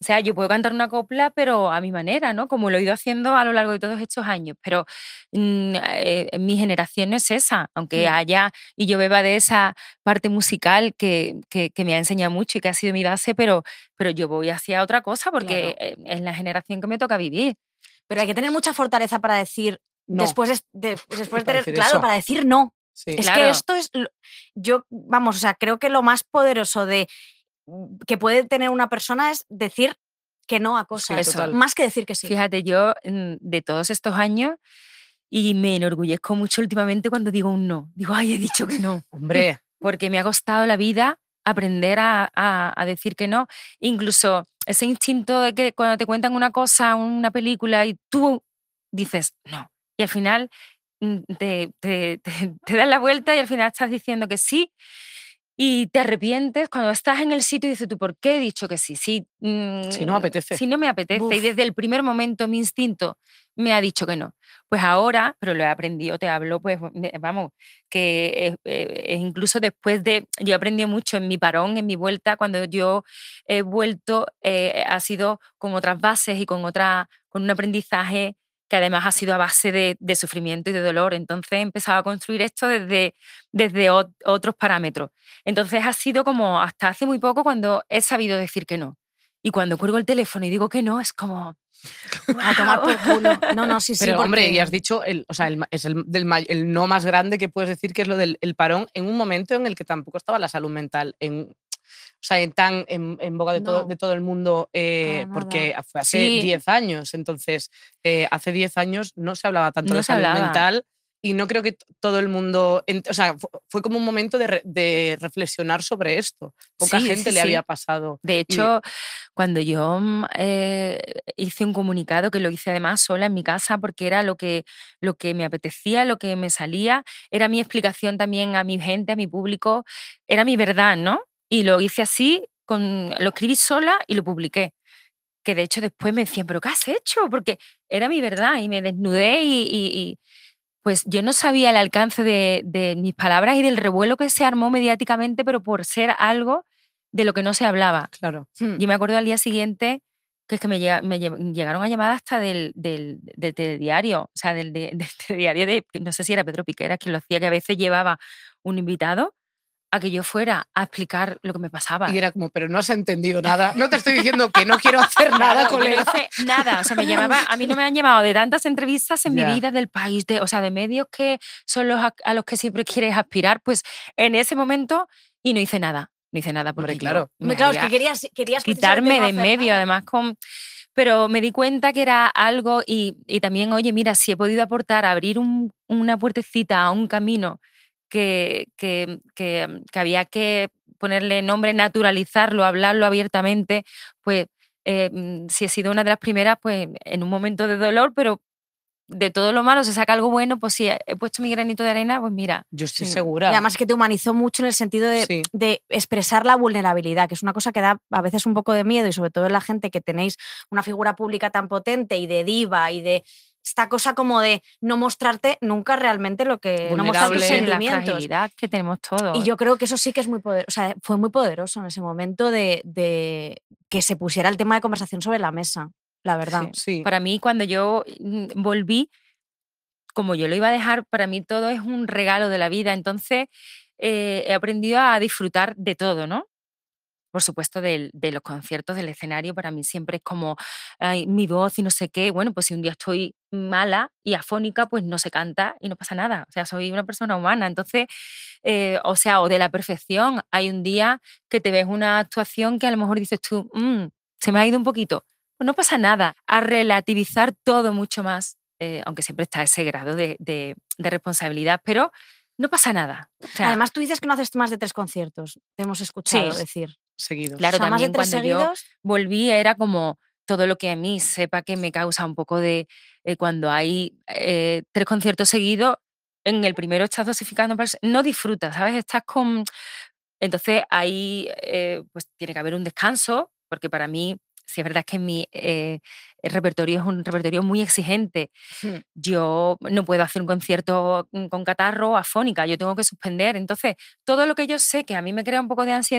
O sea, yo puedo cantar una copla, pero a mi manera, ¿no? Como lo he ido haciendo a lo largo de todos estos años. Pero mm, eh, mi generación no es esa, aunque Mm. haya y yo beba de esa parte musical que, que, que me ha enseñado mucho y que ha sido mi base, pero, pero yo voy hacia otra cosa porque Claro. eh, es la generación que me toca vivir. Pero hay que tener mucha fortaleza para decir, No. después, es- de- después de Para tener, decir claro, eso. para decir no. Sí. Es que Claro. esto es, lo- yo, vamos, o sea, creo que lo más poderoso de que puede tener una persona es decir que no a cosas, Eso. total. más que decir que sí. Fíjate, yo mm, de todos estos años, y me enorgullezco mucho últimamente cuando digo un no. Digo, ay, he dicho que no. Hombre, Porque me ha costado la vida aprender a, a- a decir que no. Incluso ese instinto de que cuando te cuentan una cosa, una película, y tú dices no. Y al final mm, te, te, te, te das la vuelta y al final estás diciendo que sí. Y te arrepientes cuando estás en el sitio y dices tú, ¿por qué he dicho que sí? Si, mm, si no apetece. si no me apetece. Buf. Y desde el primer momento mi instinto me ha dicho que no. Pues ahora, pero lo he aprendido, te hablo, pues me- vamos, que es, eh, es incluso después de, yo he aprendido mucho en mi parón, en mi vuelta, cuando yo he vuelto, eh, ha sido con otras bases y con, otra, con un aprendizaje que además ha sido a base de, de sufrimiento y de dolor. Entonces he empezado a construir esto desde, desde ot- otros parámetros. Entonces ha sido como hasta hace muy poco cuando he sabido decir que no. Y cuando cuelgo el teléfono y digo que no, es como... A tomar ¡guau! por culo. No, no, sí, sí. Pero, hombre, porque- y has dicho, el, o sea, el, ma- es el, del, ma- el no más grande que puedes decir, que es lo del el parón, en un momento en el que tampoco estaba la salud mental en, o sea, en tan en, en boga de, todo, No. de todo el mundo, eh, Para porque nada. fue hace Sí. diez años. Entonces, eh, hace diez años no se hablaba tanto No de se salud hablaba. mental. Y no creo que t- todo el mundo, ent- o sea, fu- fue como un momento de, re- de reflexionar sobre esto. Poca Sí, gente sí, le sí. había pasado. De Y- hecho, cuando yo mm, eh, hice un comunicado, que lo hice además sola en mi casa, porque era lo que, lo que me apetecía, lo que me salía, era mi explicación también a mi gente, a mi público, era mi verdad, ¿no? Y lo hice así, con, lo escribí sola y lo publiqué. Que de hecho después me decían, ¿pero qué has hecho? Porque era mi verdad y me desnudé y, y- y, pues yo no sabía el alcance de, de mis palabras y del revuelo que se armó mediáticamente, pero por ser algo de lo que no se hablaba. claro. Hmm. Yo me acuerdo al día siguiente que es que me, llega- me lle- llegaron a llamar hasta del, del, del telediario, o sea, del, de- del telediario de, no sé si era Pedro Piqueras quien lo hacía, que a veces llevaba un invitado a que yo fuera a explicar lo que me pasaba. Y era como, pero no has entendido nada. No te estoy diciendo que no quiero hacer nada, Claro, yo no colega. hice nada, o sea, me llamaba, a mí no me han llamado de tantas entrevistas en Ya. mi vida del país, de, o sea, de medios que son los a, a los que siempre quieres aspirar, pues en ese momento, y no hice nada, no hice nada porque Hombre, yo claro. me Hombre, claro, es había- que querías, querías quitarme precisamente no de en hacer medio, nada. además con... Pero me di cuenta que era algo y, y también, oye, mira, si he podido aportar, abrir un- una puertecita a un camino que, que, que, que había que ponerle nombre, naturalizarlo, hablarlo abiertamente, pues eh, mm, si he sido una de las primeras, pues en un momento de dolor, pero de todo lo malo se saca algo bueno, pues si he he puesto mi granito de arena, pues mira, Yo estoy Sí. segura. Y además que te humanizó mucho en el sentido de, Sí. de expresar la vulnerabilidad, que es una cosa que da a veces un poco de miedo, y sobre todo en la gente que tenéis una figura pública tan potente y de diva y de esta cosa como de no mostrarte nunca realmente lo que... No mostrar tus Vulnerable. sí, la sentimientos. fragilidad que tenemos todos. Y yo creo que eso sí que es muy poderoso, o sea, fue muy poderoso en ese momento de, de que se pusiera el tema de conversación sobre la mesa, la verdad. Sí. Para mí, cuando yo mm, volví, como yo lo iba a dejar, para mí todo es un regalo de la vida. Entonces, eh, he aprendido a disfrutar de todo, ¿no? Por supuesto, del- de los conciertos, del escenario, para mí siempre es como ay, mi voz y no sé qué. Bueno, pues si un día estoy mala y afónica, pues no se canta y no pasa nada. O sea, soy una persona humana. Entonces, eh, o sea, o de la perfección. Hay un día que te ves una actuación que a lo mejor dices tú, "Mm, se me ha ido un poquito". Pues no pasa nada. A relativizar todo mucho más, eh, aunque siempre está ese grado de, de- de responsabilidad, pero no pasa nada. O sea, Además, tú dices que no haces más de tres conciertos, te hemos escuchado Sí. decir. Seguidos. claro, O sea, más de también tres cuando yo seguidos. volví era como todo lo que a mí sepa que me causa un poco de eh, cuando hay eh, tres conciertos seguidos, en el primero estás dosificando, para el se- no disfrutas, ¿sabes? Estás con... Entonces ahí eh, pues tiene que haber un descanso, porque para mí, sí es verdad que mi eh, el repertorio es un repertorio muy exigente. Hmm. Yo no puedo hacer un concierto mm, con catarro o afónica, yo tengo que suspender. Entonces, todo lo que yo sé que a mí me crea un poco de ansiedad,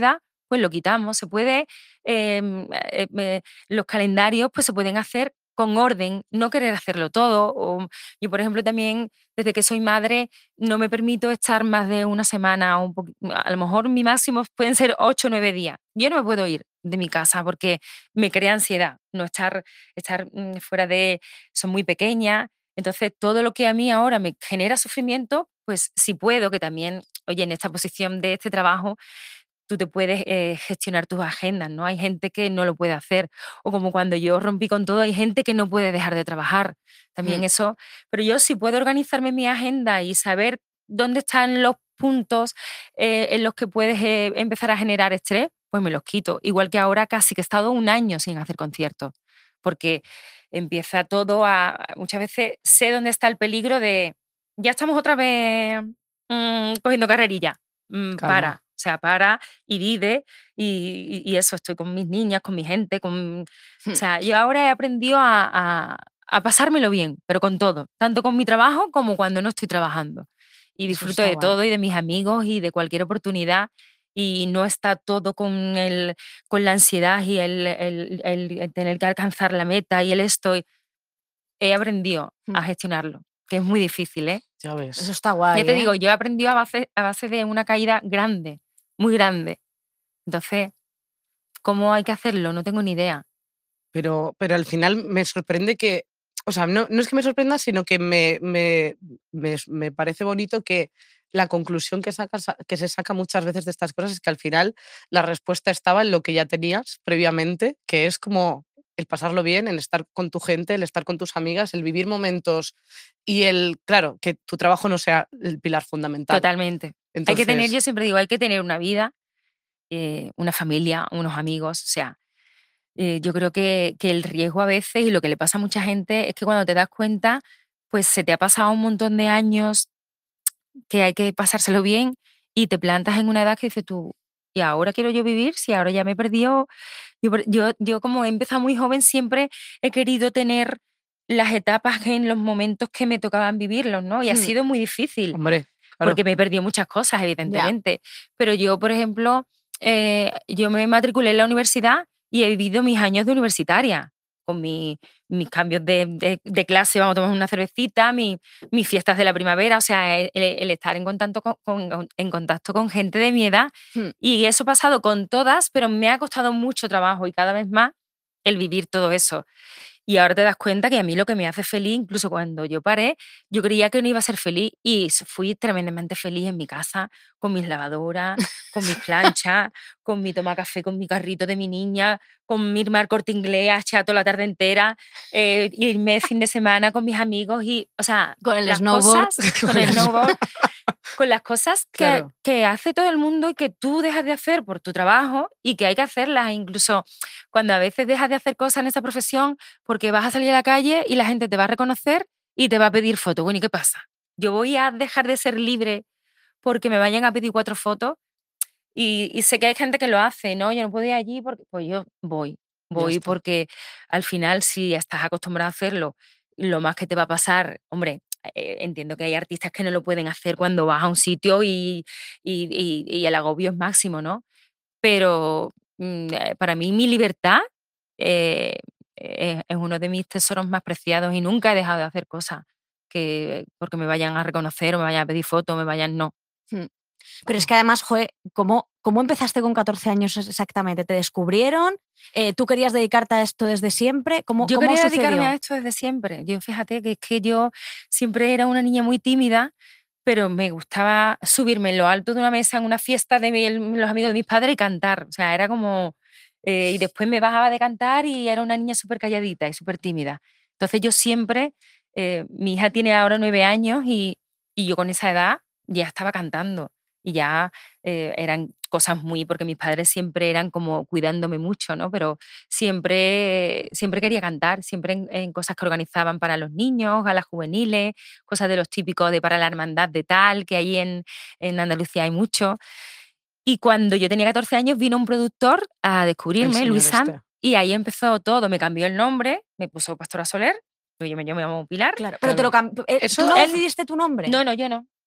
pues lo quitamos. Se puede, em, eh, eh, los calendarios pues se pueden hacer con orden, no querer hacerlo todo. O, yo, por ejemplo, también desde que soy madre no me permito estar más de una semana, o un poqui- a lo mejor mi máximo pueden ser ocho o nueve días. Yo no me puedo ir de mi casa porque me crea ansiedad no estar, estar mm, fuera de... Son muy pequeñas, entonces todo lo que a mí ahora me genera sufrimiento, pues si puedo, que también, oye, en esta posición de este trabajo, tú te puedes eh, gestionar tus agendas, ¿no? Hay gente que no lo puede hacer. O como cuando yo rompí con todo, hay gente que no puede dejar de trabajar. También Mm. eso. Pero yo sí puedo organizarme mi agenda y saber dónde están los puntos eh, en los que puedes eh, empezar a generar estrés, pues me los quito. Igual que ahora casi que he estado un año sin hacer conciertos. Porque empieza todo a... Muchas veces sé dónde está el peligro de... Ya estamos otra vez mm, cogiendo carrerilla. Mm, Calma. para, o sea, para y vive y, y- y eso, estoy con mis niñas, con mi gente, con... O Hmm. sea, yo ahora he aprendido a, a- a pasármelo bien, pero con todo, tanto con mi trabajo como cuando no estoy trabajando. Y Eso disfruto está de guay. todo y de mis amigos y de cualquier oportunidad y no está todo con, el, con la ansiedad y el, el- el- el tener que alcanzar la meta y el estoy. He aprendido a Hmm. gestionarlo, que es muy difícil, ¿eh? Ya Eso ves. está Ya guay, te ¿eh? digo, yo he aprendido a base, a base de una caída grande, muy grande. Entonces, ¿cómo hay que hacerlo? No tengo ni idea. Pero, pero al final me sorprende que, o sea, no, no es que me sorprenda, sino que me, me, me, me parece bonito que la conclusión que, sacas, que se saca muchas veces de estas cosas es que al final la respuesta estaba en lo que ya tenías previamente, que es como el pasarlo bien, el estar con tu gente, el estar con tus amigas, el vivir momentos y el, claro, que tu trabajo no sea el pilar fundamental. Totalmente. Hay que tener, Entonces, yo siempre digo, hay que tener una vida, eh, una familia, unos amigos. O sea, eh, yo creo que, que el riesgo a veces y lo que le pasa a mucha gente es que cuando te das cuenta, pues se te ha pasado un montón de años que hay que pasárselo bien y te plantas en una edad que dices tú, ¿y ahora quiero yo vivir? Si ahora ya me he perdido. Yo, por- yo, yo como he empezado muy joven, siempre he querido tener las etapas en los momentos que me tocaban vivirlos, ¿no? Y ha hmm, sido muy difícil hombre, claro. porque me he perdido muchas cosas, Ya. evidentemente. Pero yo, por ejemplo, eh, yo me matriculé en la universidad y he vivido mis años de universitaria, con mi- mis cambios de, de- de clase, vamos a tomar una cervecita, mi- mis fiestas de la primavera, o sea, el, el estar en contacto con, con- en contacto con gente de mi edad. Hmm. Y eso ha pasado con todas, pero me ha costado mucho trabajo y cada vez más el vivir todo eso. Y ahora te das cuenta que a mí lo que me hace feliz, incluso cuando yo paré, yo creía que no iba a ser feliz y s- fui tremendamente feliz en mi casa, con mis lavadoras, con mis planchas, con mi toma café, con mi carrito de mi niña, con mi irme al Corte Inglés a echar toda la tarde entera, eh, irme fin de semana con mis amigos y, o sea, Con el las snowboard. cosas, con el snowboard, con las cosas que, Claro. que hace todo el mundo y que tú dejas de hacer por tu trabajo y que hay que hacerlas, incluso cuando a veces dejas de hacer cosas en esta profesión porque vas a salir a la calle y la gente te va a reconocer y te va a pedir fotos. Bueno, ¿y qué pasa? Yo voy a dejar de ser libre porque me vayan a pedir cuatro fotos y, y sé que hay gente que lo hace, ¿no? Yo no puedo ir allí porque, pues yo voy, Ya voy está. porque al final si estás acostumbrado a hacerlo, lo más que te va a pasar, hombre, eh, entiendo que hay artistas que no lo pueden hacer cuando vas a un sitio y, y- y- y el agobio es máximo, ¿no? Pero mm, eh, para mí mi libertad eh, eh, es uno de mis tesoros más preciados y nunca he dejado de hacer cosas que porque me vayan a reconocer o me vayan a pedir fotos, me vayan, no. Hmm. Pero es que además, joe, ¿cómo, cómo empezaste con catorce años ex- exactamente? ¿Te descubrieron? Eh, ¿Tú querías dedicarte a esto desde siempre? ¿Cómo, Yo cómo quería sucedió? dedicarme a esto desde siempre. Yo fíjate que es que yo siempre era una niña muy tímida, pero me gustaba subirme en lo alto de una mesa en una fiesta de mi- los amigos de mis padres y cantar. O sea, era como... eh, y después me bajaba de cantar y era una niña súper calladita y súper tímida. Entonces yo siempre, eh, mi hija tiene ahora nueve años y, y yo con esa edad ya estaba cantando y ya eh, eran cosas muy, porque mis padres siempre eran como cuidándome mucho, ¿no? Pero siempre, siempre quería cantar, siempre en, en cosas que organizaban para los niños, galas juveniles, cosas de los típicos de para la hermandad de tal, que ahí en, en Andalucía hay mucho. Y cuando yo tenía catorce años vino un productor a El descubrirme, señor Luis Sanz, este. y ahí empezó todo. Me cambió el nombre, me puso Pastora Soler, yo me, yo me llamo Pilar. Claro, pero te Claro. lo cam- eh, Eso ¿Tú no él- decidiste tu nombre? No, no, yo no.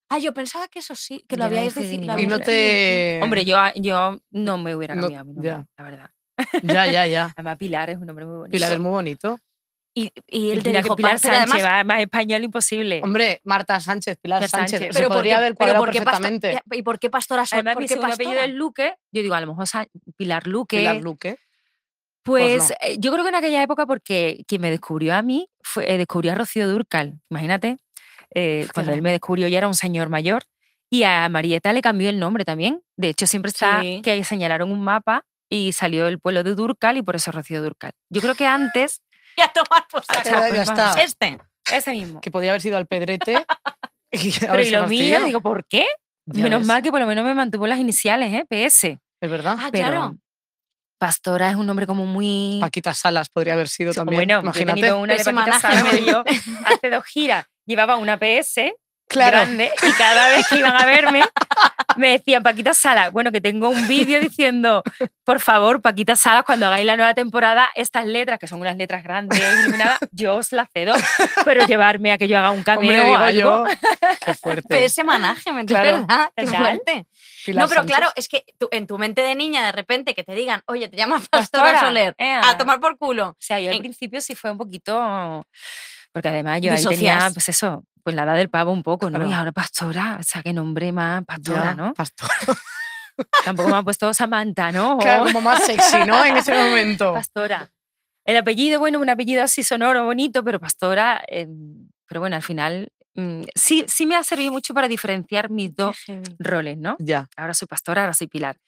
Ah, yo pensaba que eso sí, que lo Yo no habíais decidí decidido. mi Y no nombre. te... Hombre, yo, yo no me hubiera No, cambiado mi nombre, ya. la verdad. Ya, ya, ya. Además, Pilar es un nombre muy bonito. Pilar es muy bonito. Y, y él Y te mira dijo, que Pilar "Pa- pero Sánchez, además, va más español imposible. Hombre, Marta Sánchez, Pilar Pilar Sánchez. Sánchez. Se pero ¿por podría qué- haber pero cuadrado ¿por qué Pastor- perfectamente. ¿Y por qué Pastora? Sol- Además, ¿Por mi qué segundo apellido Pastora? es Luque. Yo digo, a lo mejor Sa- Pilar Luque. Pilar Luque. Pues no. eh, yo creo que en aquella época, porque quien me descubrió a mí, fue, eh, descubrió a Rocío Dúrcal, imagínate, eh, cuando él me descubrió ya era un señor mayor, y a Marieta le cambió el nombre también. De hecho, siempre está Sí. que señalaron un mapa y salió el pueblo de Dúrcal y por eso Rocío Dúrcal. Yo creo que antes, Y a tomar por Ah, saco. Ya, ya pues, está. vamos. Este. ese mismo. Que podía haber sido al Pedrete. y Pero haberse y lo mío, fastidiado. digo, ¿por qué? Ya Menos ves. mal que por lo menos me mantuvo las iniciales, ¿eh? P S. Es verdad. Ah, Pero claro. Pastora es un nombre como muy... Paquita Salas podría haber sido también. Bueno, yo he Imagínate. tenido una de Ese Paquita manaje Salas que medio. yo hace dos giras llevaba una P S Claro. grande y cada vez que iban a verme me decían Paquita Salas. Bueno, que tengo un vídeo diciendo, por favor, Paquita Salas, cuando hagáis la nueva temporada, estas letras, que son unas letras grandes iluminadas, yo os las cedo, pero llevarme a que yo haga un cameo Hombre, o digo algo. yo. Qué fuerte. Pero ese manaje, ¿me Claro. entiendes? ¿Verdad? Qué Total. fuerte. Pilar No, pero Sánchez. claro, es que tú- en tu mente de niña, de repente, que te digan, oye, te llamas Pastora Pastora, Soler, ea. a tomar por culo. O sea, yo al En- principio sí fue un poquito... Porque además yo ahí tenía, Disocias. pues eso, pues la edad del pavo un poco, ¿no? Claro. Y ahora Pastora, o sea, qué nombre más Pastora, Ya, ¿no? Pastor. Tampoco me han puesto Samantha, ¿no? Claro, O como más sexy, ¿no? En ese momento. Pastora. El apellido, bueno, un apellido así sonoro, bonito, pero Pastora, eh, pero bueno, al final mm, sí, sí me ha servido mucho para diferenciar mis dos roles, ¿no? Ya. Ahora soy pastora, ahora soy Pilar.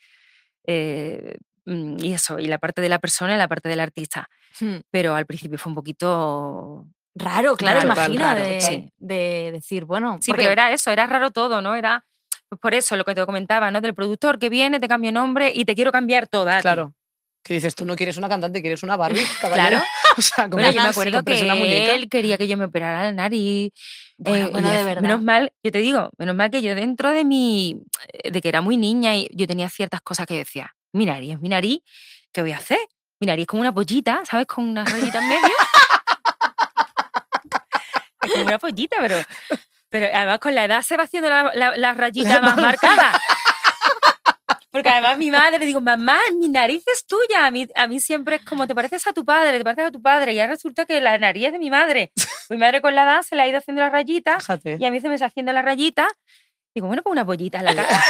Eh, mm, y eso, y la parte de la persona y la parte del artista. Hmm. Pero al principio fue un poquito... Raro, claro, Raro, imagina raro, de, sí. de decir, bueno, Sí, porque pero era eso, era raro todo, ¿no? Era, pues por eso, lo que te comentaba, ¿no? Del productor que viene, te cambio nombre y te quiero cambiar toda. a ti. Claro. Que dices, tú no quieres una cantante, quieres una Barbie, caballero. Claro. O sea, como Bueno, yo me Nancy, acuerdo compres una que muñeca. él quería que yo me operara la nariz. Bueno, eh, bueno, y de hace- verdad. Menos mal, yo te digo, menos mal que yo dentro de mi, de que era muy niña y yo tenía ciertas cosas que decía, mi nariz es mi nariz, ¿qué voy a hacer? Mi nariz es como una pollita, ¿sabes? Con una rayita en medio. Es como una pollita, pero, pero además con la edad se va haciendo la, la, la rayita más marcada. Porque además mi madre, le digo, mamá, mi nariz es tuya. A mí, a mí siempre es como, te pareces a tu padre, te pareces a tu padre. Y ahora resulta que la nariz es de mi madre. Mi madre con la edad se le ha ido haciendo la rayita Fíjate. y a mí se me está haciendo la rayita. Digo, bueno, pues una pollita en la cara.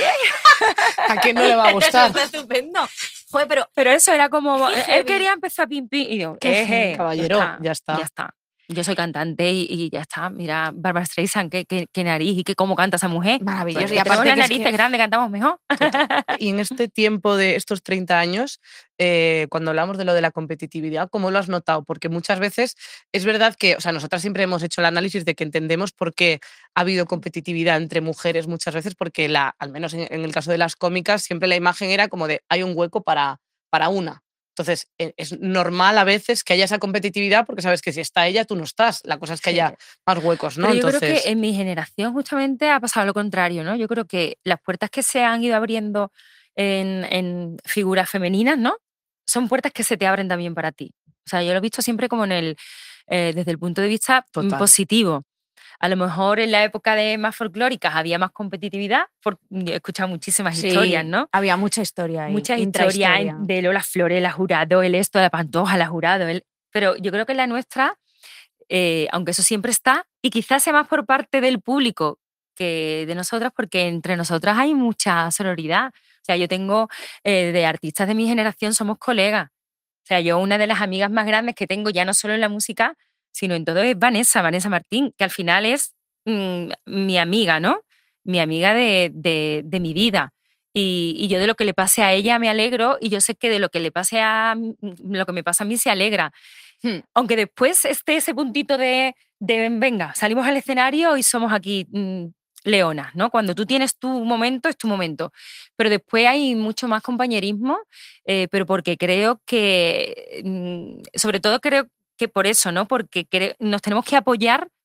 ¿A quién no le va a Eso gustar? está estupendo. Joder, pero Pero eso era como, Qué él heavy. quería empezar a pim pim. Y digo, Qué eh, heavy. eh, Caballero, ya está. Ya está. Yo soy cantante y, y ya está. Mira, Barbara Streisand, qué, qué, qué nariz y qué cómo canta esa mujer. maravilloso. Pues, Y aparte las que es narices que- grandes, cantamos mejor. Y en este tiempo de estos treinta años, eh, cuando hablamos de lo de la competitividad, ¿cómo lo has notado? Porque muchas veces es verdad que, o sea, nosotras siempre hemos hecho el análisis de que entendemos por qué ha habido competitividad entre mujeres muchas veces, porque la, al menos en, en el caso de las cómicas, siempre la imagen era como de hay un hueco para, para una. Entonces, e- es normal a veces que haya esa competitividad porque sabes que si está ella, tú no estás. La cosa es que Sí. haya más huecos, ¿no? Pero yo Entonces, creo que en mi generación justamente ha pasado lo contrario, ¿no? Yo creo que las puertas que se han ido abriendo en, en figuras femeninas, ¿no? Son puertas que se te abren también para ti. O sea, yo lo he visto siempre como en el, eh, desde el punto de vista mm, Total. positivo. A lo mejor en la época de más folclóricas había más competitividad, por, he escuchado muchísimas Sí, historias, ¿no? había mucha historia ahí. Muchas historias intrahistoria. en- de Lola Flores, la jurado, el esto, la Pantoja, la jurado. El, pero yo creo que la nuestra, eh, aunque eso siempre está, y quizás sea más por parte del público que de nosotras, porque entre nosotras hay mucha sororidad. O sea, yo tengo eh, de artistas de mi generación, somos colegas. O sea, yo una de las amigas más grandes que tengo, ya no solo en la música, sino en todo, es Vanessa, Vanessa Martín, que al final es mm, mi amiga, ¿no? Mi amiga de, de, de mi vida. Y, y yo de lo que le pase a ella me alegro y yo sé que de lo que le pase a m- lo que me pasa a mí se alegra. Hmm. Aunque después esté ese puntito de, de venga, salimos al escenario y somos aquí mm, leonas, ¿no? Cuando tú tienes tu momento, es tu momento. Pero después hay mucho más compañerismo, eh, pero porque creo que, mm, sobre todo creo que por eso, ¿no? Porque cre- nos tenemos que apoyar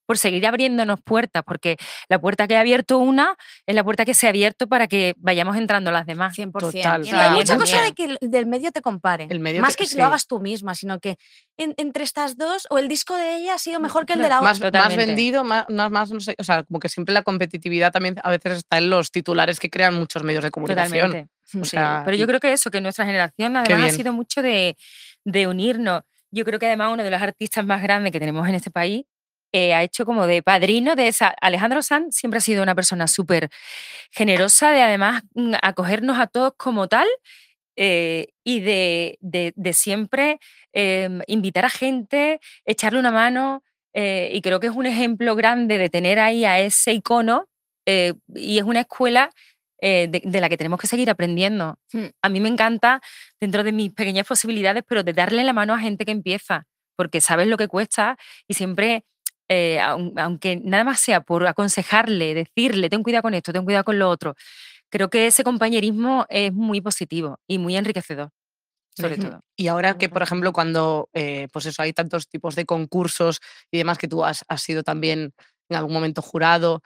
por seguir abriéndonos puertas, porque la puerta que ha abierto una es la puerta que se ha abierto para que vayamos entrando las demás. cien por ciento. Total, Y o no hay sea, mucha muy cosa bien. de que el del medio te compare. El medio Más te- que sí. lo hagas tú misma, sino que en- entre estas dos, o el disco de ella ha sido mejor que el de la otra. Más, más Totalmente. vendido, más, más, más, no sé, o sea, como que siempre la competitividad también a veces está en los titulares que crean muchos medios de comunicación. Totalmente. O Sí, sea, pero yo creo que eso, que nuestra generación Qué además ha bien. sido mucho de, de unirnos. Yo creo que además uno de los artistas más grandes que tenemos en este país eh, ha hecho como de padrino de esa. Alejandro Sanz siempre ha sido una persona súper generosa de además mm, acogernos a todos como tal eh, y de, de- de siempre em, invitar a gente, echarle una mano eh, y creo que es un ejemplo grande de tener ahí a ese icono eh, y es una escuela eh, de, de la que tenemos que seguir aprendiendo. Hmm. A mí me encanta, dentro de mis pequeñas posibilidades, pero de darle la mano a gente que empieza, porque sabes lo que cuesta y siempre, eh, aun- aunque nada más sea por aconsejarle, decirle, ten cuidado con esto, ten cuidado con lo otro, creo que ese compañerismo es muy positivo y muy enriquecedor, sobre Ujú. todo. Y ahora que, por ejemplo, cuando eh, pues eso, hay tantos tipos de concursos y demás que tú has, has sido también en algún momento jurado,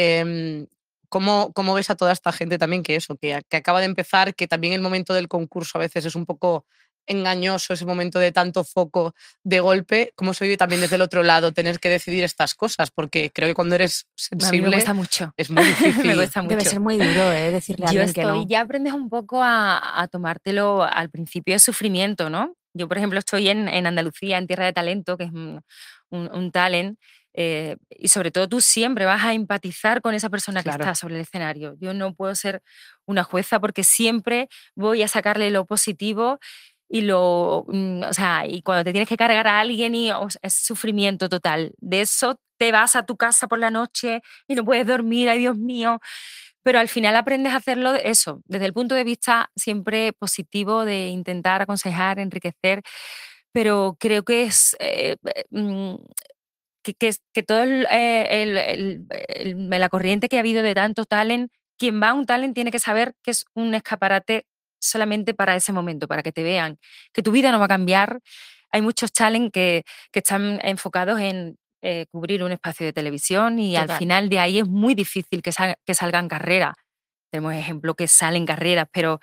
em, ¿cómo, cómo ves a toda esta gente también que eso, que, que acaba de empezar, que también el momento del concurso a veces es un poco engañoso, ese momento de tanto foco de golpe? ¿Cómo se vive también desde el otro lado tener que decidir estas cosas? Porque creo que cuando eres A mí me sensible cuesta mucho. es muy difícil. Me cuesta Debe mucho. ser muy duro, ¿eh? Decirle a Yo alguien que estoy, no. ya aprendes un poco a, a tomártelo al principio de sufrimiento, ¿no? Yo, por ejemplo, estoy en, en Andalucía, en Tierra de Talento, que es un, un- un talent, eh, y sobre todo tú siempre vas a empatizar con esa persona que Claro. está sobre el escenario. Yo no puedo ser una jueza porque siempre voy a sacarle lo positivo y lo, mm, o sea, y cuando te tienes que cargar a alguien y o sea, es sufrimiento total. De eso te vas a tu casa por la noche y no puedes dormir, ay Dios mío. Pero al final aprendes a hacerlo de- eso, desde el punto de vista siempre positivo de intentar aconsejar, enriquecer, pero creo que es eh, eh, mm, que, que, es- que todo el, eh, el- el- el- la corriente que ha habido de tanto talent, quien va a un talent tiene que saber que es un escaparate solamente para ese momento, para que te vean, que tu vida no va a cambiar. Hay muchos talent que, que están enfocados en eh, cubrir un espacio de televisión y al Total. final de ahí es muy difícil que, sal- que salgan carreras. Tenemos ejemplos que salen carreras, pero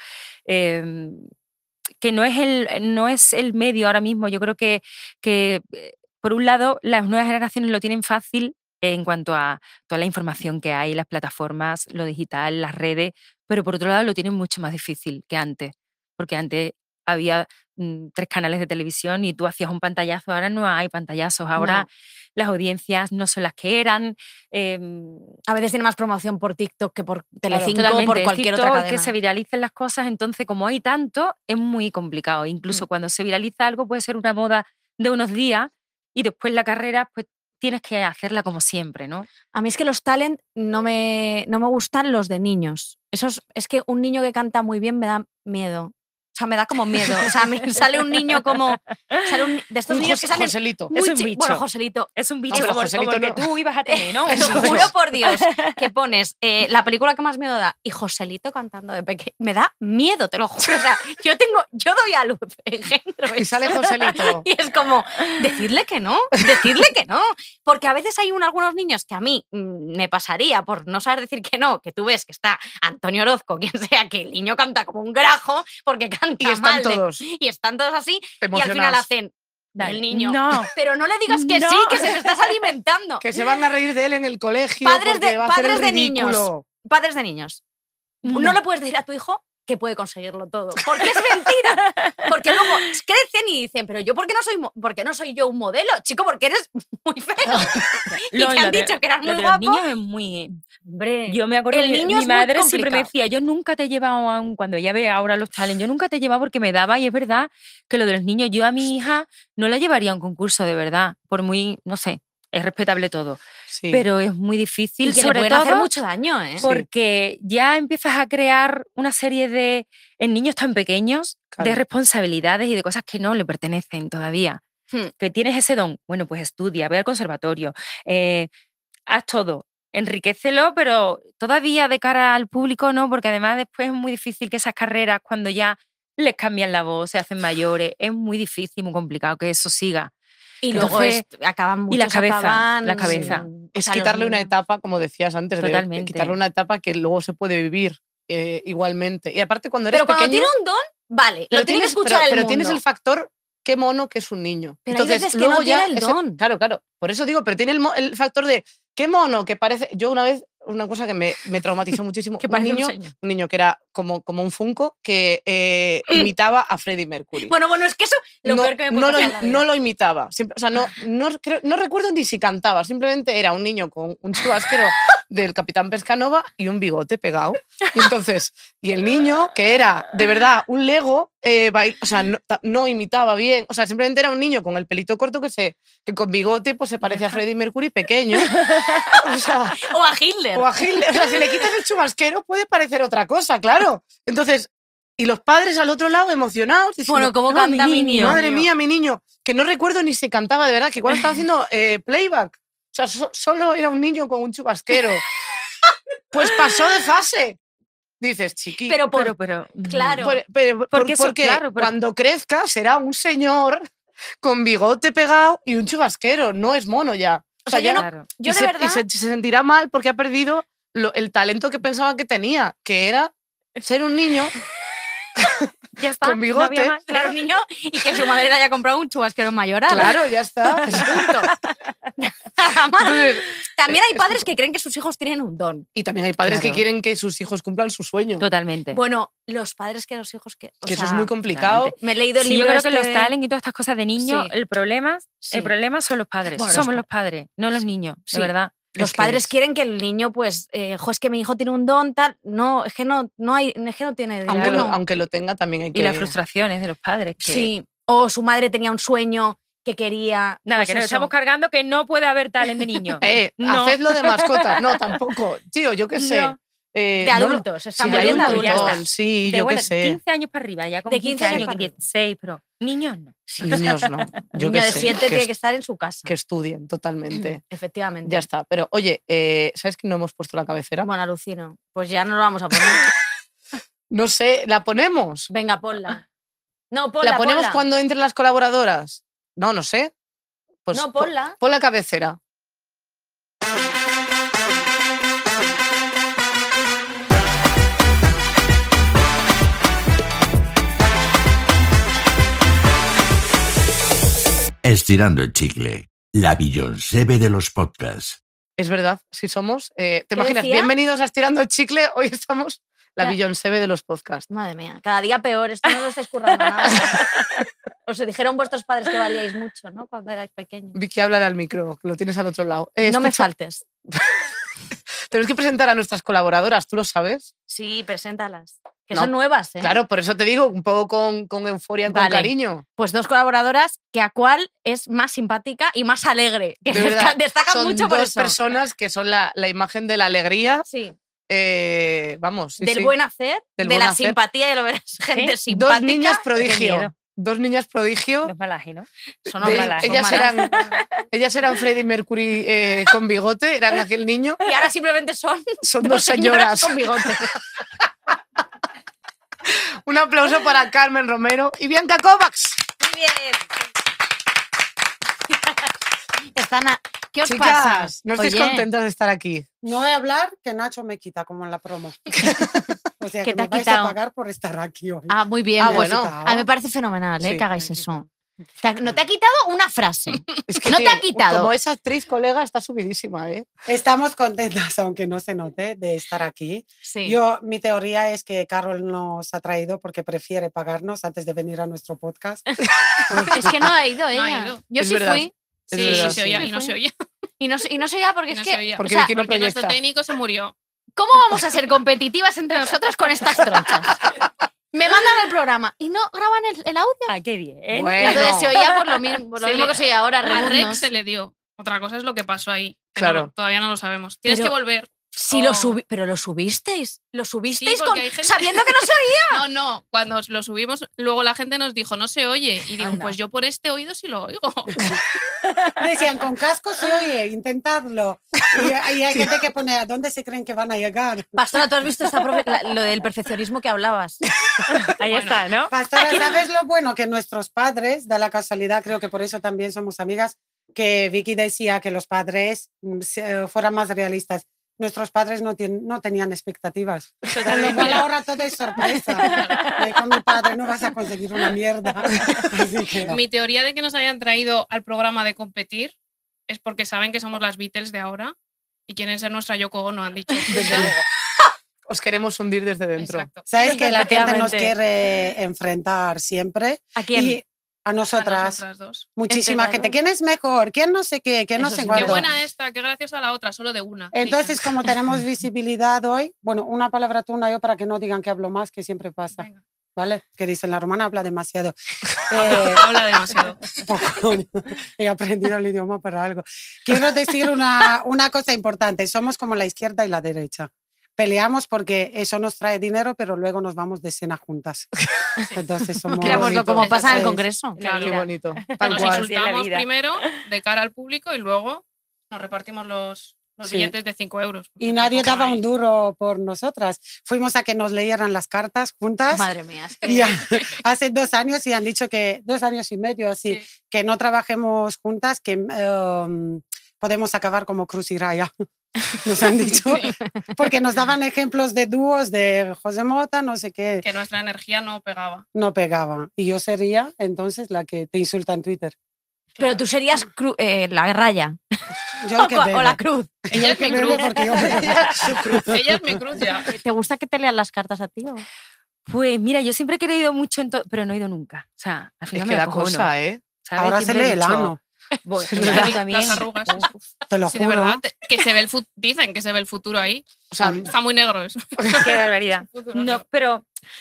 em, que no es el, no es el medio ahora mismo. Yo creo que, que, eh, por un lado, las nuevas generaciones lo tienen fácil en cuanto a toda la información que hay, las plataformas, lo digital, las redes, pero por otro lado lo tienen mucho más difícil que antes, porque antes había mm, tres canales de televisión y tú hacías un pantallazo, ahora no hay pantallazos, ahora No. las audiencias no son las que eran. em, A veces tiene más promoción por TikTok que por Telecinco o Totalmente, por es cualquier otra TikTok, cadena. que se viralicen las cosas, entonces como hay tanto, es muy complicado. Incluso Mm. cuando se viraliza algo puede ser una moda de unos días y después la carrera, pues tienes que hacerla como siempre, ¿no? A mí es que los talent no me, no me gustan los de niños. Esos, es que un niño que canta muy bien me da miedo. O sea, me da como miedo. O sea, me sale un niño como... Sale un, de estos Un niños Jos- que salen Joselito. muy Es un chi- bicho. Bueno, Joselito. Es un No, bicho pero como, Joselito como el que no. tú ibas a tener, ¿no? Te lo Eso es. juro por Dios que pones eh, la película que más miedo da y Joselito cantando de pequeño. Me da miedo, te lo juro. O sea, yo tengo, yo doy a luz, engendro. Y sale eso. Joselito. Y es como, decirle que no, decirle que no. Porque a veces hay un- algunos niños que a mí mm, me pasaría por no saber decir que no, que tú ves que está Antonio Orozco, quien sea, que el niño canta como un grajo porque canta Y están mal de- todos y están todos así y al final emocionados. hacen Dale. el niño. No. Pero no le digas que No. sí, que se lo estás alimentando. Que se van a reír de él en el colegio Padres porque de- va a hacer el padres de niños. ridículo. Padres de niños. No. No. le puedes decir a tu hijo que puede conseguirlo todo. Porque es mentira. Porque luego crecen y dicen, pero yo ¿por qué no soy, mo- por qué no soy yo un modelo? Chico, porque eres muy feo. y Lo- te lo han de- dicho que eras lo muy de los guapo. niños es muy... Hombre, Yo me acuerdo el que niño mi es muy madre siempre me complicado. decía, yo nunca te he llevado a un, cuando ella ve ahora los talent, yo nunca te he llevado porque me daba, y es verdad que lo de los niños, yo a mi hija no la llevaría a un concurso de verdad, por muy, no sé, es respetable todo, Sí. pero es muy difícil, Y que le sobre pueden todo hacer mucho daño, ¿eh? porque ya empiezas a crear una serie de, en niños tan pequeños, Claro. de responsabilidades y de cosas que no le pertenecen todavía. Hmm. Que tienes ese don, bueno, pues estudia, ve al conservatorio, eh, haz todo, enriquécelo, pero todavía de cara al público no, porque además después es muy difícil que esas carreras, cuando ya les cambian la voz, se hacen mayores, es muy difícil, muy complicado que eso siga. Y luego Entonces, es- acaban muchos y la cabeza, acaban- la cabeza. o Es sea, los quitarle una niños. etapa, como decías antes, de- de Totalmente. quitarle una etapa que luego se puede vivir eh, igualmente. Y aparte, cuando eres Pero cuando pequeño... tiene un don, vale, pero lo tiene que tienes- escuchar pero, el pero mundo. tienes el factor qué mono que es un niño. Pero hay Entonces, veces que luego no tiene ya el ese- don. claro, claro. Por eso digo, pero tiene el, mo- el factor de qué mono que parece. Yo una vez, una cosa que me, me traumatizó muchísimo, Que un parece un niño, señor. un niño que era como, como un Funko que eh, imitaba a Freddie Mercury. Bueno, bueno, es que eso lo no, peor que me no puede lo, pasar en la vida. no lo imitaba. Siempre- o sea, no, no, creo- no recuerdo ni si cantaba. Simplemente era un niño con un chubasquero del Capitán Pescanova y un bigote pegado. Y entonces, y el niño, que era de verdad un Lego, eh, bail- o sea, no, ta- no imitaba bien. O sea, simplemente era un niño con el pelito corto que, se, que con bigote pues, se parecía a Freddie Mercury pequeño. O sea, O a Hitler. o a Hitler. O sea, si le quitas el chubasquero puede parecer otra cosa, claro. Entonces, y los padres al otro lado emocionados diciendo, Bueno, ¿cómo "No, canta mi niño?". Madre mía, mi niño. Que no recuerdo ni si cantaba de verdad, que igual estaba haciendo eh, playback. O sea, so- solo era un niño con un chubasquero. Pues pasó de fase. Dices, chiqui. Pero por... Pero, pero, mm, Claro. por- pero- por- Porque eso, porque claro, pero- cuando crezca será un señor con bigote pegado y un chubasquero. No es mono ya. O sea, sea, yo ya no- claro. Yo y de se, verdad... y se, se sentirá mal porque ha perdido lo- el talento que pensaba que tenía, que era ser un niño Ya está, con no bigote. había más. Claro, un niño y que su madre le haya comprado un chubasquero mayoral. Claro, ya está. Punto. Nada más. Entonces, También hay padres que creen que sus hijos tienen un don. y también hay padres que Claro. quieren que sus hijos cumplan su sueño. Totalmente. Bueno, los padres que los hijos que... o Que eso sea, es muy complicado. totalmente. Me he leído el Sí, yo libro creo que este los de- talent y todas estas cosas de niños, Sí. el problema, Sí. el problema son los padres. Bueno, los Somos pa- los padres, no los niños, Sí. de verdad. Los Es que padres es- quieren que el niño, pues, eh, jo, es que mi hijo tiene un don, tal. No, es que no, no hay, es que no tiene. Aunque, lo, ninguno. aunque lo tenga, también hay que. Y las frustraciones de los padres. Que, Sí. O su madre tenía un sueño que quería. Nada, pues que nos eso. estamos cargando que no puede haber talent de niño. Eh, No. hacedlo de mascota. No, tampoco. Tío, yo qué sé. No. Eh, De no lo- adultos, está Sí, muy de bien de adultos, adultos. ya está. sí, De yo bueno, qué sé. quince años para arriba, ya con De quince, quince años años, para arriba. dieciséis, pero niños no. Niños no. Yo Un qué niño de sé. siete que, tiene es- que estar en su casa. que estudien totalmente. Efectivamente. Ya está. Pero oye, eh, ¿sabes que no hemos puesto la cabecera? Bueno, alucino. Pues ya no lo vamos a poner. No sé, ¿la ponemos? Venga, ponla. No, ponla. ¿La ponemos ponla. cuando entren las colaboradoras? No, no sé. Pues No, po- ponla. Pon la cabecera. Estirando el chicle, la Beyoncé de los podcasts. Es verdad, sí somos. Eh, ¿Te ¿Qué imaginas? decía? Bienvenidos a Estirando el Chicle. Hoy estamos la Ya. Beyoncé de los podcasts. Madre mía, cada día peor. Esto no lo estáis currando nada. Os dijeron vuestros padres que valíais mucho, ¿no? Cuando erais pequeños. Vicky, habla al micro, que lo tienes al otro lado. Eh, No me escucha, faltes. tenemos que presentar a nuestras colaboradoras, ¿tú lo sabes? Sí, preséntalas. Que No, son nuevas, ¿eh? Claro, por eso te digo, un poco con, con euforia, con Vale. cariño. Pues dos colaboradoras que a cuál es más simpática y más alegre. Que De verdad, destaca- destacan son mucho por dos eso. personas que son la, la imagen de la alegría. Sí, eh, vamos, sí, del sí. buen hacer, Del de buen la hacer. simpatía y de lo veras gente ¿Qué? simpática. Dos niñas Qué prodigio. miedo. Dos niñas prodigio. Los malajes, ¿no? Son De- malas, son ellas, malas. eran, ellas eran Freddie Mercury eh, con bigote, eran aquel niño. Y ahora simplemente son Son dos señoras. con bigote. Un aplauso para Carmen Romero y Bianca Kovacs. Muy bien. Están a- ¿Qué os Chicas, pasa? no estáis Oye, contentas de estar aquí. No voy a hablar, que Nacho me quita, como en la promo. O sea, ¿Qué que te me ha vais quitado? a pagar por estar aquí hoy. Ah, muy bien. Ah, pues, bueno. A mí me parece fenomenal, ¿eh? Sí. Que hagáis Me ha eso. Te ha- No te ha quitado una frase. Es que, No te tío, ha quitado. Como esa actriz colega está subidísima, ¿eh? Estamos contentas, aunque no se note, de estar aquí. Sí. Yo, mi teoría es que Carol nos ha traído porque prefiere pagarnos antes de venir a nuestro podcast. Es que no ha ido No ha ella. ido. Yo Es sí verdad. fui. Es Sí, verdad, sí se oía, sí. y no se oía. Y no, se- y no se oía porque y es no que. se oía. Porque o sea, Vicky no Porque nuestro proyecta. técnico se murió. ¿Cómo vamos a ser competitivas entre nosotras con estas tronchas? Me mandan el programa y no graban el, el audio. Ah, qué bien. Bueno. Entonces se oía por lo mismo, por lo Se mismo le- que se oye ahora. A regundos. Rex se le dio. Otra cosa es lo que pasó ahí. que Claro. no- todavía no lo sabemos. Tienes Pero- que volver. Sí, lo Oh. subí, pero lo subisteis. Lo subisteis porque con, hay gente- sabiendo que no se oía. No, no, cuando lo subimos, luego la gente nos dijo, no se oye. Y digo, Anda. pues yo por este oído sí lo oigo. Decían, con casco se oye, intentadlo. Y, y hay gente que pone, ¿a dónde se creen que van a llegar? Pastora, ¿tú has visto esta profe- la- lo del perfeccionismo que hablabas? Ahí Bueno. está, ¿no? Pastora, ¿sabes lo bueno? Que nuestros padres, da la casualidad, creo que por eso también somos amigas, que Vicky decía que los padres mm, se- fueran más realistas. Nuestros padres no, tien- no tenían expectativas. Con lo cual ahora todo es sorpresa. De con mi padre no vas a conseguir una mierda. Así que, Mi teoría de que nos hayan traído al programa de competir es porque saben que somos las Beatles de ahora y quieren ser nuestra Yoko Ono, han dicho. Os queremos hundir desde dentro. Exacto. Sabes que la gente nos Efectivamente. quiere enfrentar siempre. ¿A quién? Y a A nosotras. nosotras dos. Muchísima Entre las gente. dos. ¿Quién es mejor? ¿Quién no sé qué? ¿Quién no Eso sé sí, Qué cuánto? buena esta, qué graciosa la otra, solo de una. Entonces, dicen. como tenemos visibilidad hoy, bueno, una palabra tú, una yo, para que no digan que hablo más, que siempre pasa, Venga. ¿vale? Que dicen, la romana habla demasiado. Eh, Habla demasiado. poco, he aprendido el idioma para algo. Quiero decir una, una cosa importante, somos como la izquierda y la derecha. Peleamos porque eso nos trae dinero, pero luego nos vamos de cena juntas. Entonces somos... Creámoslo como bonito. pasa en el Sí. Congreso. Claro. Qué bonito. Tal Nos cual. Así es la insultamos vida. primero de cara al público y luego nos repartimos los, los Sí. billetes de cinco euros. Y nadie Tampoco daba hay- un duro por nosotras. Fuimos a que nos leyeran las cartas juntas. Madre mía. es que- Y a- hace dos años y han dicho que, dos años y medio así, Sí. que no trabajemos juntas, que um, podemos acabar como Cruz y Raya. Nos han dicho, porque nos daban ejemplos de dúos de José Mota, no sé qué, Que nuestra energía no pegaba. no pegaban. Y yo sería entonces la que te insulta en Twitter. Pero tú serías cru- eh, la raya. Yo el O, que o bebe. la cruz. Ella el que mi bebe cruz. porque yo bebo. Ella es mi cruz ya. ¿Te gusta que te lean las cartas a ti? o? Pues mira, yo siempre he creído mucho en todo, pero no he ido nunca. O sea, al Es final que me da acojono, cosa, ¿eh? ¿sabes? Ahora se Siempre he lee el dicho, ano, Bueno, Sí, claro, las también. arrugas. Uf, te lo Sí, de juro. verdad. te- Que se ve el futuro. Dicen que se ve el futuro ahí. O sea, Está muy negro eso. qué barbaridad. Futuro, No, pero,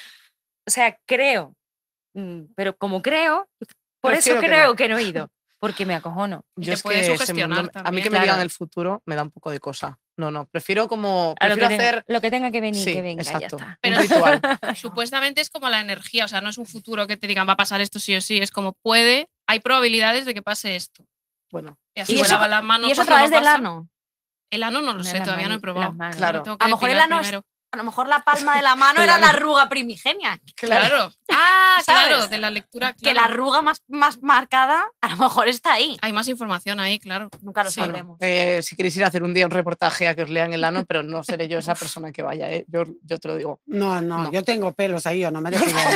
o sea, creo, mm, pero como creo, por Prefiero eso que creo no. que no he ido, porque me acojono. Y yo te es puede que ese sugestionar mundo- a mí también. que me Claro. digan el futuro me da un poco de cosa. No, no, prefiero como A lo prefiero que, tenga, hacer lo que tenga que venir, sí, que venga, exacto. ya está. Pero- un ritual. Supuestamente es como la energía, o sea, no es un futuro que te digan va a pasar esto sí o sí, es como puede, hay probabilidades de que pase esto. Bueno, Y así ¿Y me eso- lavo las manos. Y eso a cuando través no del pasa. ano. El ano no lo Una sé, de las todavía no he mani- probado. las manos. Claro. Me tengo que A lo mejor el depilar ano es- primero. A lo mejor la palma de la mano era la arruga primigenia. Claro. Ah, ¿Sabes? claro, de la lectura. Que la claro. arruga más, más marcada a lo mejor está ahí. Hay más información ahí, claro. Nunca lo Sí. sabremos. eh, si queréis ir a hacer un día un reportaje a que os lean el ano, pero no seré yo esa persona que vaya, ¿eh? yo, yo te lo digo. No, no, No. yo tengo pelos ahí, yo no me he depilado.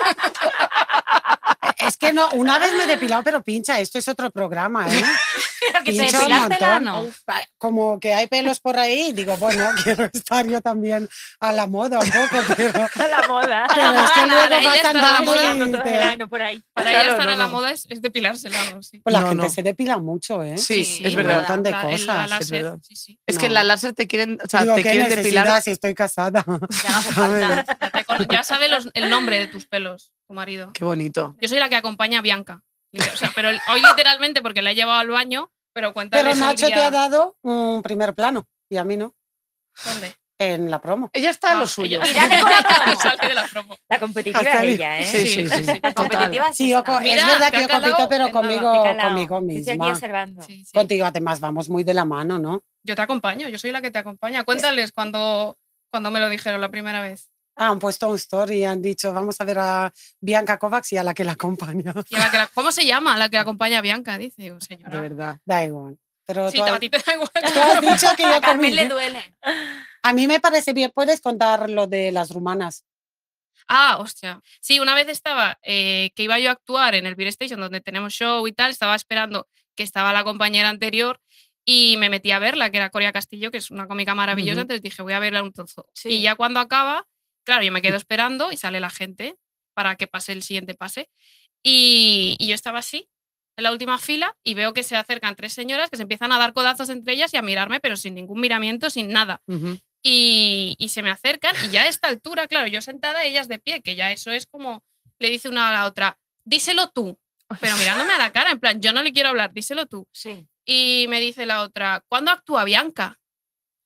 Es que no, una vez me he depilado, pero pincha, esto es otro programa, ¿eh? Que te Pincha un depilaste el montón. ano. Como que hay pelos por ahí, digo, bueno, quiero estar yo también a la moda un poco, pero, A la moda. pero es que luego Para ella vas está la andando moda, y Todo el te- ano por ahí. Para Claro, ella estar no, en la no. moda es, es depilarse el ano, sí. Pues la No, gente no. se depila mucho, ¿eh? Sí, Sí, es un verdad. montón de La- el- la cosas, es láser, verdad. sí, sí. Es que en No. la láser te quieren, o sea, Digo, te qué quieren necesidad depilar. si estoy casada. Ya no hace falta. Ya, te con- ya sabe los- el nombre de tus pelos, tu marido. Qué bonito. Yo soy la que acompaña a Bianca. O sea, pero el- hoy literalmente porque la he llevado al baño, pero cuéntales Pero el Nacho día- te ha dado un primer plano y a mí no, ¿Dónde? en la promo. Ella está en Ah, lo suyo. ella- Mira que con la promo. Sale de la promo. La competitiva Hasta es ahí. ella, ¿eh? Sí, sí, sí. La competitiva es Sí, yo esta. co- Mira, es verdad te que ha yo compito, calado pero en nada. conmigo, Qué calao. conmigo Estoy aquí misma. observando. Sí, sí. Contigo además vamos muy de la mano, ¿no? Yo te acompaño, yo soy la que te acompaña. Cuéntales cuando, cuando me lo dijeron la primera vez. Ah, han puesto un story y han dicho, vamos a ver a Bianca Kovacs y a la que la acompaña. Y a la que la- ¿Cómo se llama la que acompaña a Bianca? Dice, digo, De señora. verdad. Da igual. Pero Sí, tú, a has, ti te da igual. tú has dicho que yo A Carmen le conmigo. duele. A mí me parece bien. ¿Puedes contar lo de las rumanas? Ah, hostia. Sí, una vez estaba, eh, que iba yo a actuar en el Beer Station, donde tenemos show y tal, estaba esperando que estaba la compañera anterior y me metí a verla, que era Coria Castillo, que es una cómica maravillosa, Ujú. entonces dije, voy a verla un trozo. Sí. Y ya cuando acaba, claro, yo me quedo esperando y sale la gente para que pase el siguiente pase. Y, y yo estaba así, en la última fila, y veo que se acercan tres señoras que se empiezan a dar codazos entre ellas y a mirarme, pero sin ningún miramiento, sin nada. Ujú. Y, y se me acercan y ya a esta altura, claro, yo sentada, ellas de pie, que ya eso es como, le dice una a la otra, díselo tú, pero mirándome a la cara, en plan, yo no le quiero hablar, díselo tú. Sí. Y me dice la otra, ¿cuándo actúa Bianca?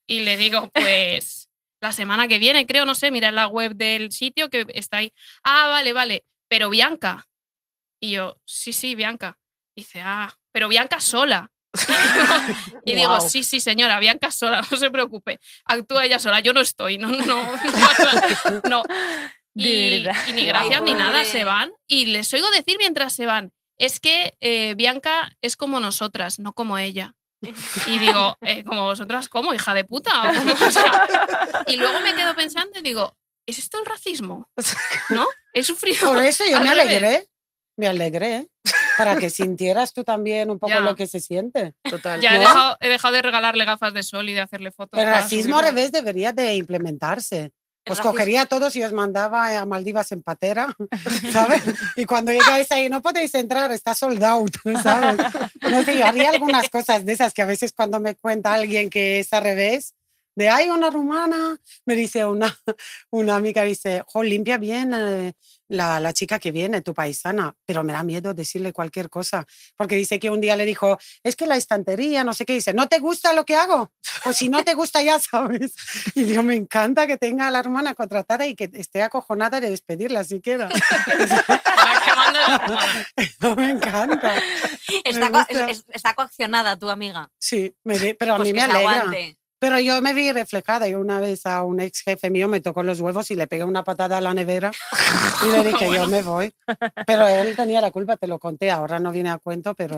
Y le digo, pues la semana que viene, creo, no sé, mira en la web del sitio que está ahí. Ah, vale, vale, pero Bianca. Y yo, sí, sí, Bianca. Dice, ah, pero Bianca sola. Y digo, Wow. sí, sí, señora, Bianca sola, no se preocupe. Actúa ella sola, yo no estoy, no, no, no. no. De Y, verdad. y ni gracias ni nada, Pobre. se van. Y les oigo decir mientras se van, es que eh, Bianca es como nosotras, no como ella. Y digo, eh, ¿como vosotras cómo, hija de puta? ¿O cómo? O sea, y luego me quedo pensando y digo, ¿es esto el racismo? ¿No? He sufrido. Por eso yo al me revés. alegré, me alegré, para que sintieras tú también un poco Ya. lo que se siente. Total. Ya he ¿No? dejado, he dejado de regalarle gafas de sol y de hacerle fotos. El para racismo al subirlas. revés debería de implementarse. Os racismo- cogería a todos y os mandaba a Maldivas en patera, ¿sabes? Y cuando llegáis ahí, no podéis entrar, está sold out, ¿sabes? No sé, yo haría algunas cosas de esas que a veces cuando me cuenta alguien que es al revés, de, hay una rumana, me dice una, una amiga, dice, jo, limpia bien eh, la, la chica que viene, tu paisana, pero me da miedo decirle cualquier cosa, porque dice que un día le dijo, es que la estantería, no sé qué, dice, ¿no te gusta lo que hago? Pues si no te gusta ya sabes. Y digo, me encanta que tenga a la hermana contratada y que esté acojonada de despedirla siquiera. Para que mande la rumana. No, me encanta. Está, Me co- gusta. es- está coaccionada tu amiga. Sí, me di- pero a Pues mí que me se alegra. aguante. Pero yo me vi reflejada. Yo una vez a un ex jefe mío me tocó los huevos y le pegué una patada a la nevera y le dije, Bueno. yo me voy. Pero él tenía la culpa, te lo conté. Ahora no viene a cuento, pero...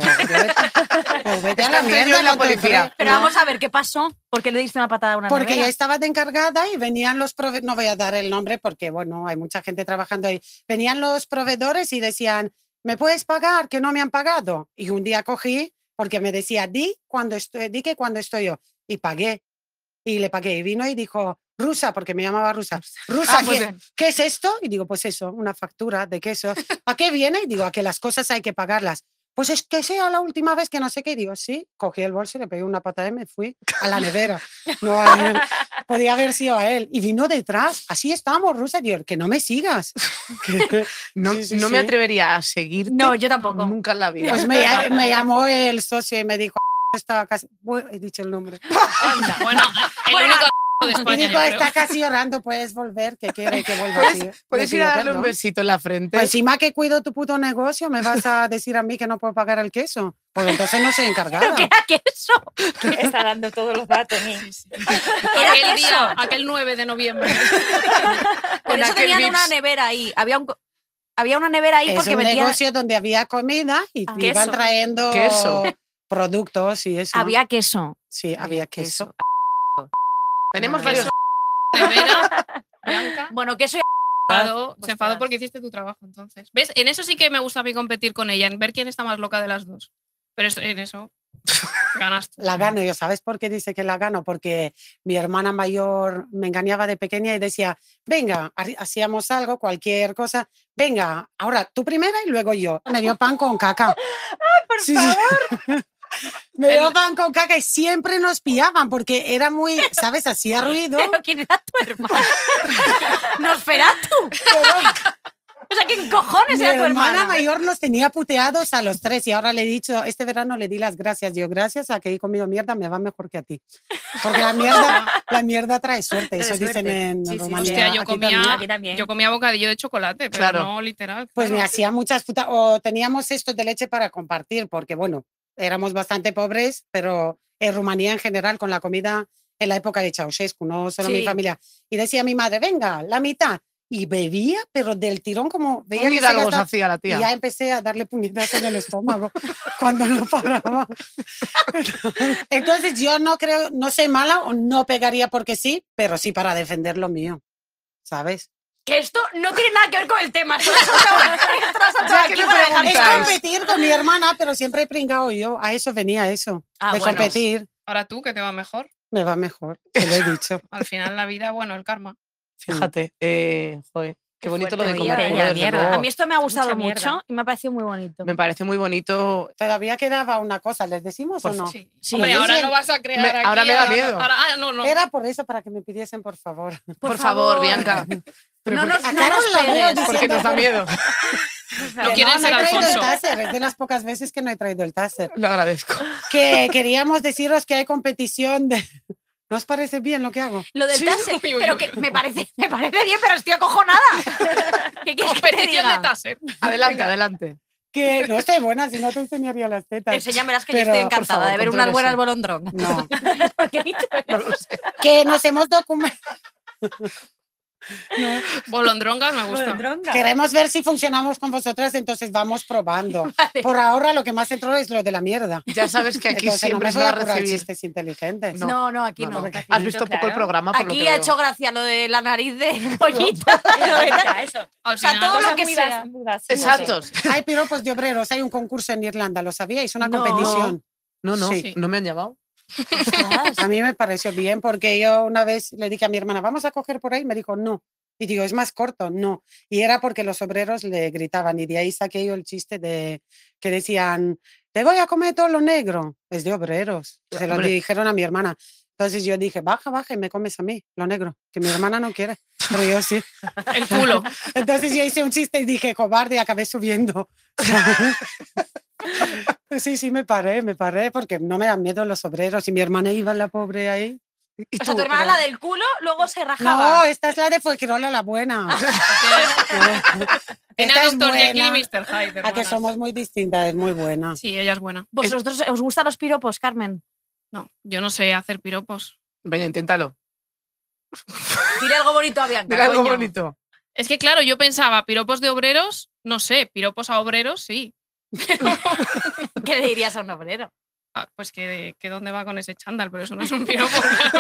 Pues vete a la Estás mierda, en la no te policía. crees. Pero No. vamos a ver qué pasó. ¿Por qué le diste una patada a una Porque yo nevera? estaba de encargada y venían los proveedores, no voy a dar el nombre porque, bueno, hay mucha gente trabajando ahí. Venían los proveedores y decían, ¿me puedes pagar? Que no me han pagado. Y un día cogí, porque me decía, di, cuando estoy, di que cuando estoy yo. Y pagué. Y le pagué. Y vino y dijo, rusa, porque me llamaba rusa. Rusa, Ah, pues ¿qué, bien. ¿qué es esto? Y digo, pues eso, una factura de queso. ¿A qué viene? Y digo, a que las cosas hay que pagarlas. Pues es que sea la última vez que no sé qué. Y digo, sí, cogí el bolso, le pegué una patada y me fui a la nevera. No a él. Podía haber sido a él. Y vino detrás. Así estamos, Rusa. Digo, que no me sigas. Que- No, Sí, sí, no me sí. atrevería a seguirte. No, yo tampoco. Nunca en la vida. Pues me, ll- me llamó el socio y me dijo, estaba casi... Bueno, he dicho el nombre. Anda, bueno, el Bueno, único de Y España, dijo, yo creo. está casi llorando, puedes volver, que quiere que vuelva. ¿Puedes, así. puedes Le ir a pido darle un perdón. besito en la frente? Pues encima que cuido tu puto negocio, ¿me vas a decir a mí que no puedo pagar el queso? Pues entonces no soy encargada. ¿Qué era queso? Está dando todos los datos. ¿eh? Aquel día, aquel nueve de noviembre. Por En eso aquel tenían una Vips. nevera ahí. Había, un, co- había una nevera ahí Es porque un metían, negocio donde había comida y Ah, te iban queso. trayendo Queso. productos y eso. había queso. Sí, había queso. Tenemos Ah. varios. Nevera, Bianca. Bueno, queso y Se enfadó, Ostras. se enfadó porque hiciste tu trabajo, entonces. ¿Ves? En eso sí que me gusta a mí competir con ella, en ver quién está más loca de las dos. Pero es- en eso ganaste. La gano yo. ¿Sabes por qué dice que la gano? Porque mi hermana mayor me engañaba de pequeña y decía, venga, ha- hacíamos algo, cualquier cosa, venga, ahora tú primera y luego yo. Me dio pan con caca. Por Sí, sí. favor. Me dio pan con caca y siempre nos pillaban porque era muy, ¿sabes? Hacía ruido. ¿Pero quién era tu hermana? Nosferatu. O sea, ¿qué cojones Mi era tu hermana hermana? mayor nos tenía puteados a los tres y ahora le he dicho, este verano le di las gracias. Yo, gracias a que he comido mierda, me va mejor que a ti. Porque la mierda, la mierda trae suerte, Trae eso dicen suerte. en Sí, sí, Rumanía. Hostia, yo Aquí comía, también. Aquí también. yo comía bocadillo de chocolate, pero Claro. no literal. Pues me claro. hacía muchas putas, o teníamos esto de leche para compartir, porque bueno, éramos bastante pobres, pero en Rumanía en general con la comida en la época de Ceausescu, no solo mi Sí. familia. Y decía mi madre, venga, la mitad. Y bebía, pero del tirón como veía Un que se hidalgo se gastaba- hacía la y tía. ya empecé a darle puñetazos en el estómago cuando no paraba. Entonces yo no creo, no soy mala o no pegaría porque sí, pero sí para defender lo mío, ¿sabes? Que esto no tiene nada que ver con el tema. Esto lo has sacado- esto lo has sacado Ya aquí que me para dejar Es preguntas. claro. competir con mi hermana, pero siempre he pringado yo. A eso venía eso, Ah, de bueno. competir. Ahora tú, que te va mejor. Me va mejor, te lo he dicho. Al final la vida, bueno, el karma. Fíjate, eh, joder, qué Qué bonito lo de fuerte, comer oye, pollo, la desde mierda. luego. A mí esto me ha gustado Mucha mierda. mucho y me ha parecido muy bonito. Me parece muy bonito. Todavía quedaba una cosa, ¿les decimos Por o no? Sí. Sí. Hombre, Pues ahora sí. no vas a crear Me- aquí, ahora me da miedo. ahora- ah, no, no. Era por eso, para que me pidiesen, por favor. Por, favor, Bianca. Pero No ¿por nos, qué? no nos la veo pegues. diciendo- Porque nos da miedo. No Que quieren no, no ser he traído el Alfonso. taser, es de las pocas veces que no he traído el taser. Lo agradezco. Que queríamos deciros que hay competición de, ¿No os parece bien lo que hago? Lo del Sí, taser, uy, uy, pero uy. que me parece, me parece bien, pero estoy acojonada. ¿Qué quieres que te Competición de diga? taser. Adelante, adelante. Que no estoy buena, si no te enseñaría las tetas. Enséñame, verás que Pero, yo estoy por encantada favor, de ver con unas todo buenas eso. bolondronas. No. ¿Por qué he dicho eso? No lo sé. Que nos hemos documentado. Bolondrongas me gusta. Bolondronga. Queremos ver si funcionamos con vosotras, entonces vamos probando. Vale. Por ahora lo que más entró es lo de la mierda. Ya sabes que aquí Entonces, siempre no se me voy va a a curar recibir. chistes inteligentes. No. No, no, aquí No, no. no. Aquí, Has visto poco el claro. programa, por lo Aquí que ha veo. hecho gracia lo de la nariz de pollita. Ya, eso. Al O sea, final, todo lo Cosas que muy sea. bas- muy básicas. Exacto. Hay piropos de obreros, hay un concurso en Irlanda, ¿lo sabíais? Una No. competición. No, no, Sí. no me han llamado. A mí me pareció bien porque yo una vez le dije a mi hermana, vamos a coger por ahí, me dijo, no. Y digo, es más corto, no. Y era porque los obreros le gritaban y de ahí saqué yo el chiste de que decían, te voy a comer todo lo negro. Es de obreros. Se lo Hombre. dijeron a mi hermana. Entonces yo dije, baja, baja y me comes a mí, lo negro, que mi hermana no quiere, pero yo sí. el culo. Entonces yo hice un chiste y dije, cobarde, y acabé subiendo. Sí, sí, me paré, me paré, porque no me dan miedo los obreros. Y mi hermana iba, la pobre, ahí. ¿Y O sea, tú? tu hermana, la del culo, luego se No, rajaba. esta es la de Fuengirola, la buena. Tiene Esta a es doctor Jekyll y buena. mister Hyde. A que hermanas. somos muy distintas, es muy buena. Sí, ella es buena. ¿Vosotros os gustan los piropos, Carmen? No, yo no sé hacer piropos. Venga, inténtalo. Dile algo bonito a Bianca. Dile algo coño. bonito. Es que claro, yo pensaba, piropos de obreros, no sé, piropos a obreros, sí. ¿Qué le dirías a un obrero? Ah, pues que, que dónde va con ese chándal, pero eso no es un piropo.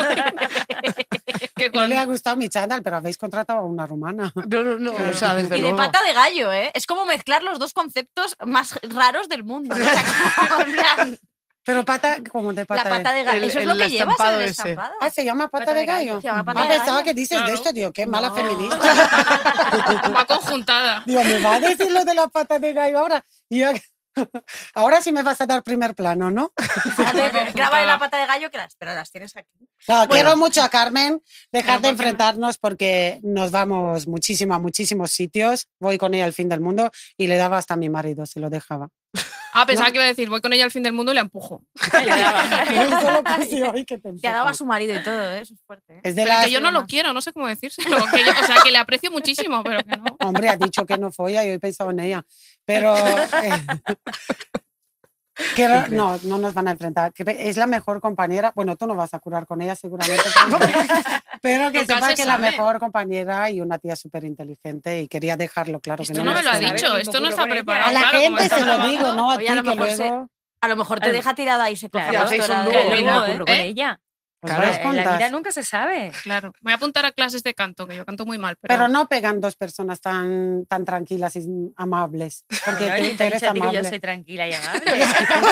Que No con- le ha gustado mi chándal, pero habéis contratado a una rumana. No, no, no. O sea, desde Y de luego. pata de gallo, ¿eh? Es como mezclar los dos conceptos más raros del mundo. O sea, como, en plan, Pero pata, como de pata la pata de gallo. el- Eso es lo el que llevas en estampado el ese. estampado. Ah, ¿se llama pata, Pata de de gallo. gallo? Se llama pata Ah, de pensaba gallo. que dices Claro. de esto, tío, qué mala No. feminista. va conjuntada. Digo, ¿me va a decir lo de la pata de gallo ahora? Y yo- ahora sí me vas a dar primer plano, ¿no? Graba la pata de gallo que las, pero las tienes aquí. No, quiero mucho a Carmen, dejar Pero de ¿por qué no? enfrentarnos porque nos vamos muchísimo a muchísimos sitios. Voy con ella al fin del mundo y le daba hasta a mi marido, se lo dejaba. Ah, pensaba No. que iba a decir, voy con ella al fin del mundo y la empujo. Eso lo puse hoy, que te Te ha dado a empujo. su marido y todo, ¿eh? Eso es fuerte. ¿eh? Es de Pero las... que yo no lo quiero, no sé cómo decírselo. Que yo- o sea, que le aprecio muchísimo, pero que no. Hombre, ha dicho que no folla y hoy he pensado en ella. Pero... eh, quiero- no, no nos van a enfrentar. Que Es la mejor compañera. Bueno, tú no vas a curar con ella seguramente. Pero que Nunca sepa se que es la sabe. mejor compañera y una tía súper inteligente y quería dejarlo claro. que Esto no me me lo ha gusta. dicho, esto no está preparado. A la claro, como gente está se lo grabando. digo, no a Oye, ti, a lo que mejor se- luego... A lo mejor te Al- deja tirada y se coge Claro, la hacéis un doctora dúo, de- Que venga. luego, ¿eh? con ¿Eh? ella. Pues Claro. vais En la juntas. vida nunca se sabe. Claro, voy a apuntar a clases de canto, que yo canto muy mal. Pero, Pero no pegan dos personas tan, tan tranquilas y amables. Porque Bueno, tú, si tú te he eres dicho a ti que yo amable. soy tranquila y amable.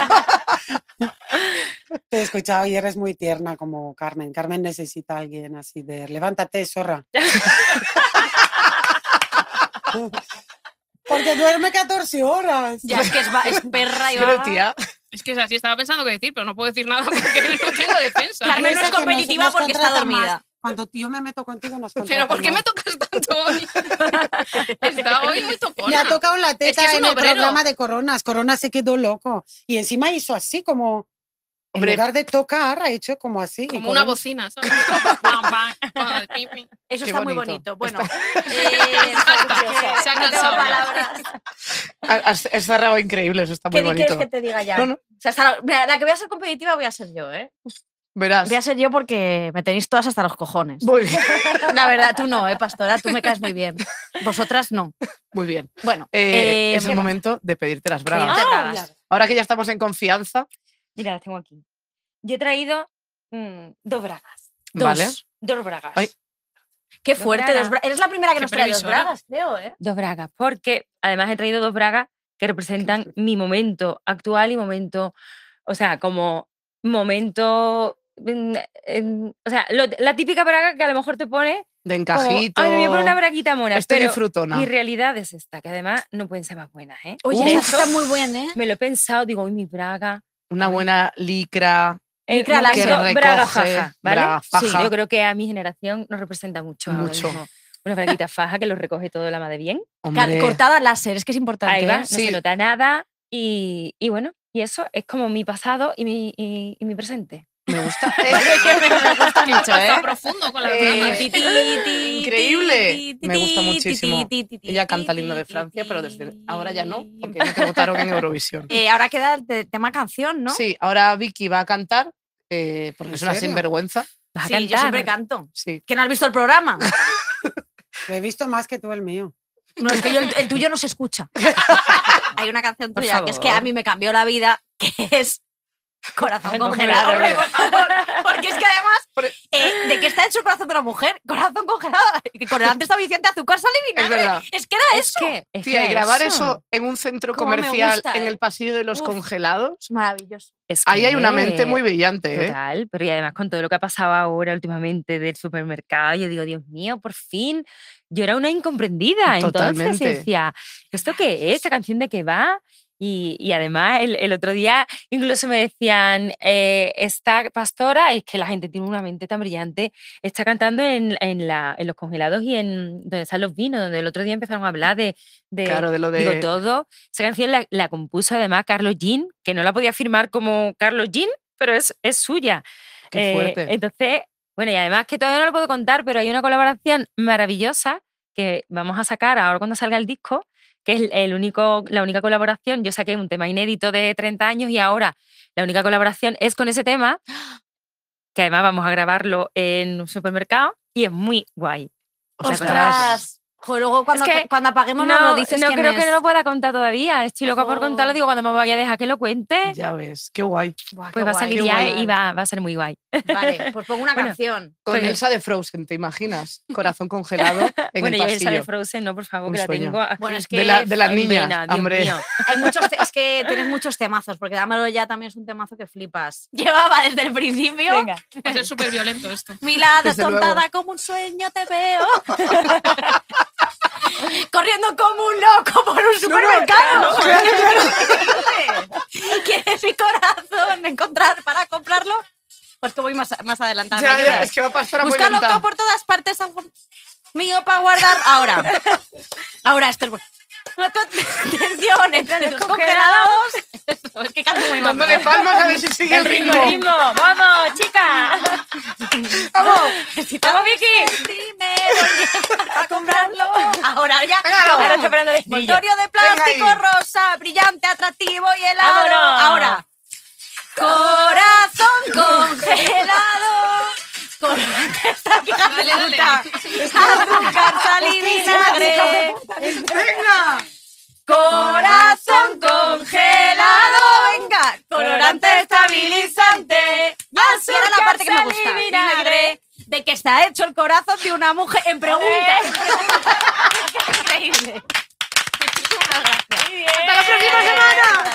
Te he escuchado y eres muy tierna como Carmen. Carmen necesita a alguien así de levántate, zorra. Porque duerme catorce horas. Ya es que es, va- es perra y Pero, vaga. tía, es que es así, estaba pensando qué decir, pero no puedo decir nada porque no tengo defensa. Carmen no Esa es que nos- competitiva nos porque está contratan más. dormida. Cuando yo me meto contigo nos Pero contratan ¿por qué me más. tocas tanto hoy? Está hoy muy Le tocona. ha tocado la Es que teta es un en el obrero. programa de Coronas. Corona se quedó loco. Y encima hizo así como... En Hombre. lugar de tocar, ha hecho como así. y Como una Corona- bocina, ¿sabes? Pam, pam, pam, pim, pim. Eso Qué está muy bonito. bonito. Bueno, Está- eh, Se ha no tengo cansado. palabras. has, has cerrado increíble, eso está muy ¿Qué di- quieres bonito. que te diga ya? No, no. O sea, hasta la, mira, la que voy a ser competitiva voy a ser yo, ¿eh? Verás. Voy a ser yo porque me tenéis todas hasta los cojones. Muy bien. La verdad, tú no, ¿eh, Pastora? Tú me caes muy bien. Vosotras no. Muy bien. Bueno, Eh, eh, es el momento de pedirte las bragas. Pedirte Ah, bragas. Ahora que ya estamos en confianza, Mira, las tengo aquí. Yo he traído mm, dos bragas. ¿vale? Dos. Dos bragas. Ay. Qué Dos fuerte. bragas. Dos bra- Eres la primera que Qué nos trae dos previsora. bragas, creo, ¿eh? Dos bragas. Porque además he traído dos bragas que representan mi momento actual y momento, o sea, como momento, mm, em, o sea, lo- la típica braga que a lo mejor te pone De como, encajito. ay, me voy a poner una braguita mona, Estoy pero disfrutona. mi realidad es esta, que además no pueden ser más buenas, ¿eh? Oye, De esta hecho, está muy buena, ¿eh? me lo he pensado, digo, uy, mi braga. Una buena licra. El Licra momento larga. Que braga recoge, faja, ¿vale? braga Sí, faja. yo creo que a mi generación nos representa mucho. ahora Mucho. mismo. Una braguita faja que lo recoge todo la madre bien. Ca- Hombre, Cortada láser, es que es importante. Ahí va, ¿eh? no Sí. se nota nada. Y, y bueno, y eso es como mi pasado y mi, y, y mi presente. me Me gusta. Me gusta mucho, Está ¿eh? profundo con la Eh, verdad. Increíble. Me gusta muchísimo. Ella canta el himno de Francia, pero desde ahora ya no, porque no te votaron en Eurovisión. Eh, ahora queda el te- tema canción, ¿no? Sí, ahora Vicky va a cantar, eh, porque ¿En es una serio? sinvergüenza. Vas a Sí, yo cantar. siempre canto. Sí. ¿Que no has visto el programa? Lo he visto más que tú el mío. No, es que yo, el, el tuyo no se escucha. Hay una canción Por tuya que es que favor. a mí me cambió la vida, que es Corazón Ay, congelado. hombre, Hombre, por favor, porque es que además, Por- eh, ¿de qué está hecho el corazón de una mujer? Corazón congelado. Que con el antes estaba Vicente Azúcar, sal y Es vinagre. verdad. Es que era Es eso. que, es Tía, que y grabar eso en un centro Cómo me comercial gusta, en eh. el pasillo de los Uf. congelados, Maravilloso. es ahí hay una que- mente muy brillante, ¿eh? Total, pero y además con todo lo que ha pasado ahora últimamente del supermercado, yo digo, Dios mío, por fin, yo era una incomprendida. Entonces Totalmente. yo decía, ¿esto qué es? ¿Esta canción de qué va? Y, y además el, el otro día incluso me decían, eh, esta pastora, es que la gente tiene una mente tan brillante, está cantando en, en, la, en los congelados y en donde están los vinos, donde el otro día empezaron a hablar de, de Claro, de lo de... digo, todo. Esa canción la, la compuso además Carlos Jean, que no la podía firmar como Carlos Jean, pero es, es suya. Qué Eh, fuerte. entonces, bueno, y además que todavía no lo puedo contar, pero hay una colaboración maravillosa que vamos a sacar ahora cuando salga el disco, que es el único, la única colaboración. Yo saqué un tema inédito de treinta años y ahora la única colaboración es con ese tema, que además vamos a grabarlo en un supermercado y es muy guay. La cosa- Ostras. Joder, luego cuando, Es que cuando apaguemos nos lo dices no quién creo es. que no lo pueda contar todavía. Estoy loca por Oh. contarlo. Digo, cuando me vaya a dejar que lo cuente, Ya ves, qué guay. Buah, pues qué va a guay, salir qué ya guay. y va, va a ser muy guay. Vale, pues pongo una Bueno, canción. Con Pues- Elsa de Frozen, ¿te imaginas? Corazón congelado en Bueno, el yo Elsa de pasillo. Frozen, no, por favor, Un que la sueño. tengo aquí Bueno, es que De, la, de las en niñas, vena, Dios hombre. mío. Hay muchos te- es que tienes muchos temazos, porque Dámelo Ya también es un temazo que flipas. Llevaba desde el principio. Venga. Va a ser súper violento esto. Mirada Desde luego. tontada como un sueño te veo. Corriendo como un loco por un supermercado. ¿Quieres mi corazón encontrar para comprarlo? Pues que voy más, más adelantada. Ya, ¿me ya, ayudas? es que va a pasar a muy Busca lenta. loco por todas partes, algo mío para guardar. Ahora. Ahora, esto es bueno. Atención, entre los congelados. Esto, es que canto muy mal. Dándole palmas a ver si sigue el ritmo. ¡Vamos, chica! ¡Vamos! ¡Vamos, Vicky! Dinero para comprarlo. Ahora ya. Venga, Ahora Ahora estoy esperando el estribillo. Envoltorio de plástico Venga ahí. rosa, brillante, atractivo y helado. ¡Vámonos! Ahora. Corazón congelado. Con esta hija de Dale, puta. dale. Azúcar, sal y vinagre. ¡Venga! Corazón congelado. Venga. Colorante estabilizante. Y ahora la parte que me gusta. sal y vinagre. De que está hecho el corazón de una mujer en preguntas. Increíble. Muy bien. Hasta la próxima semana.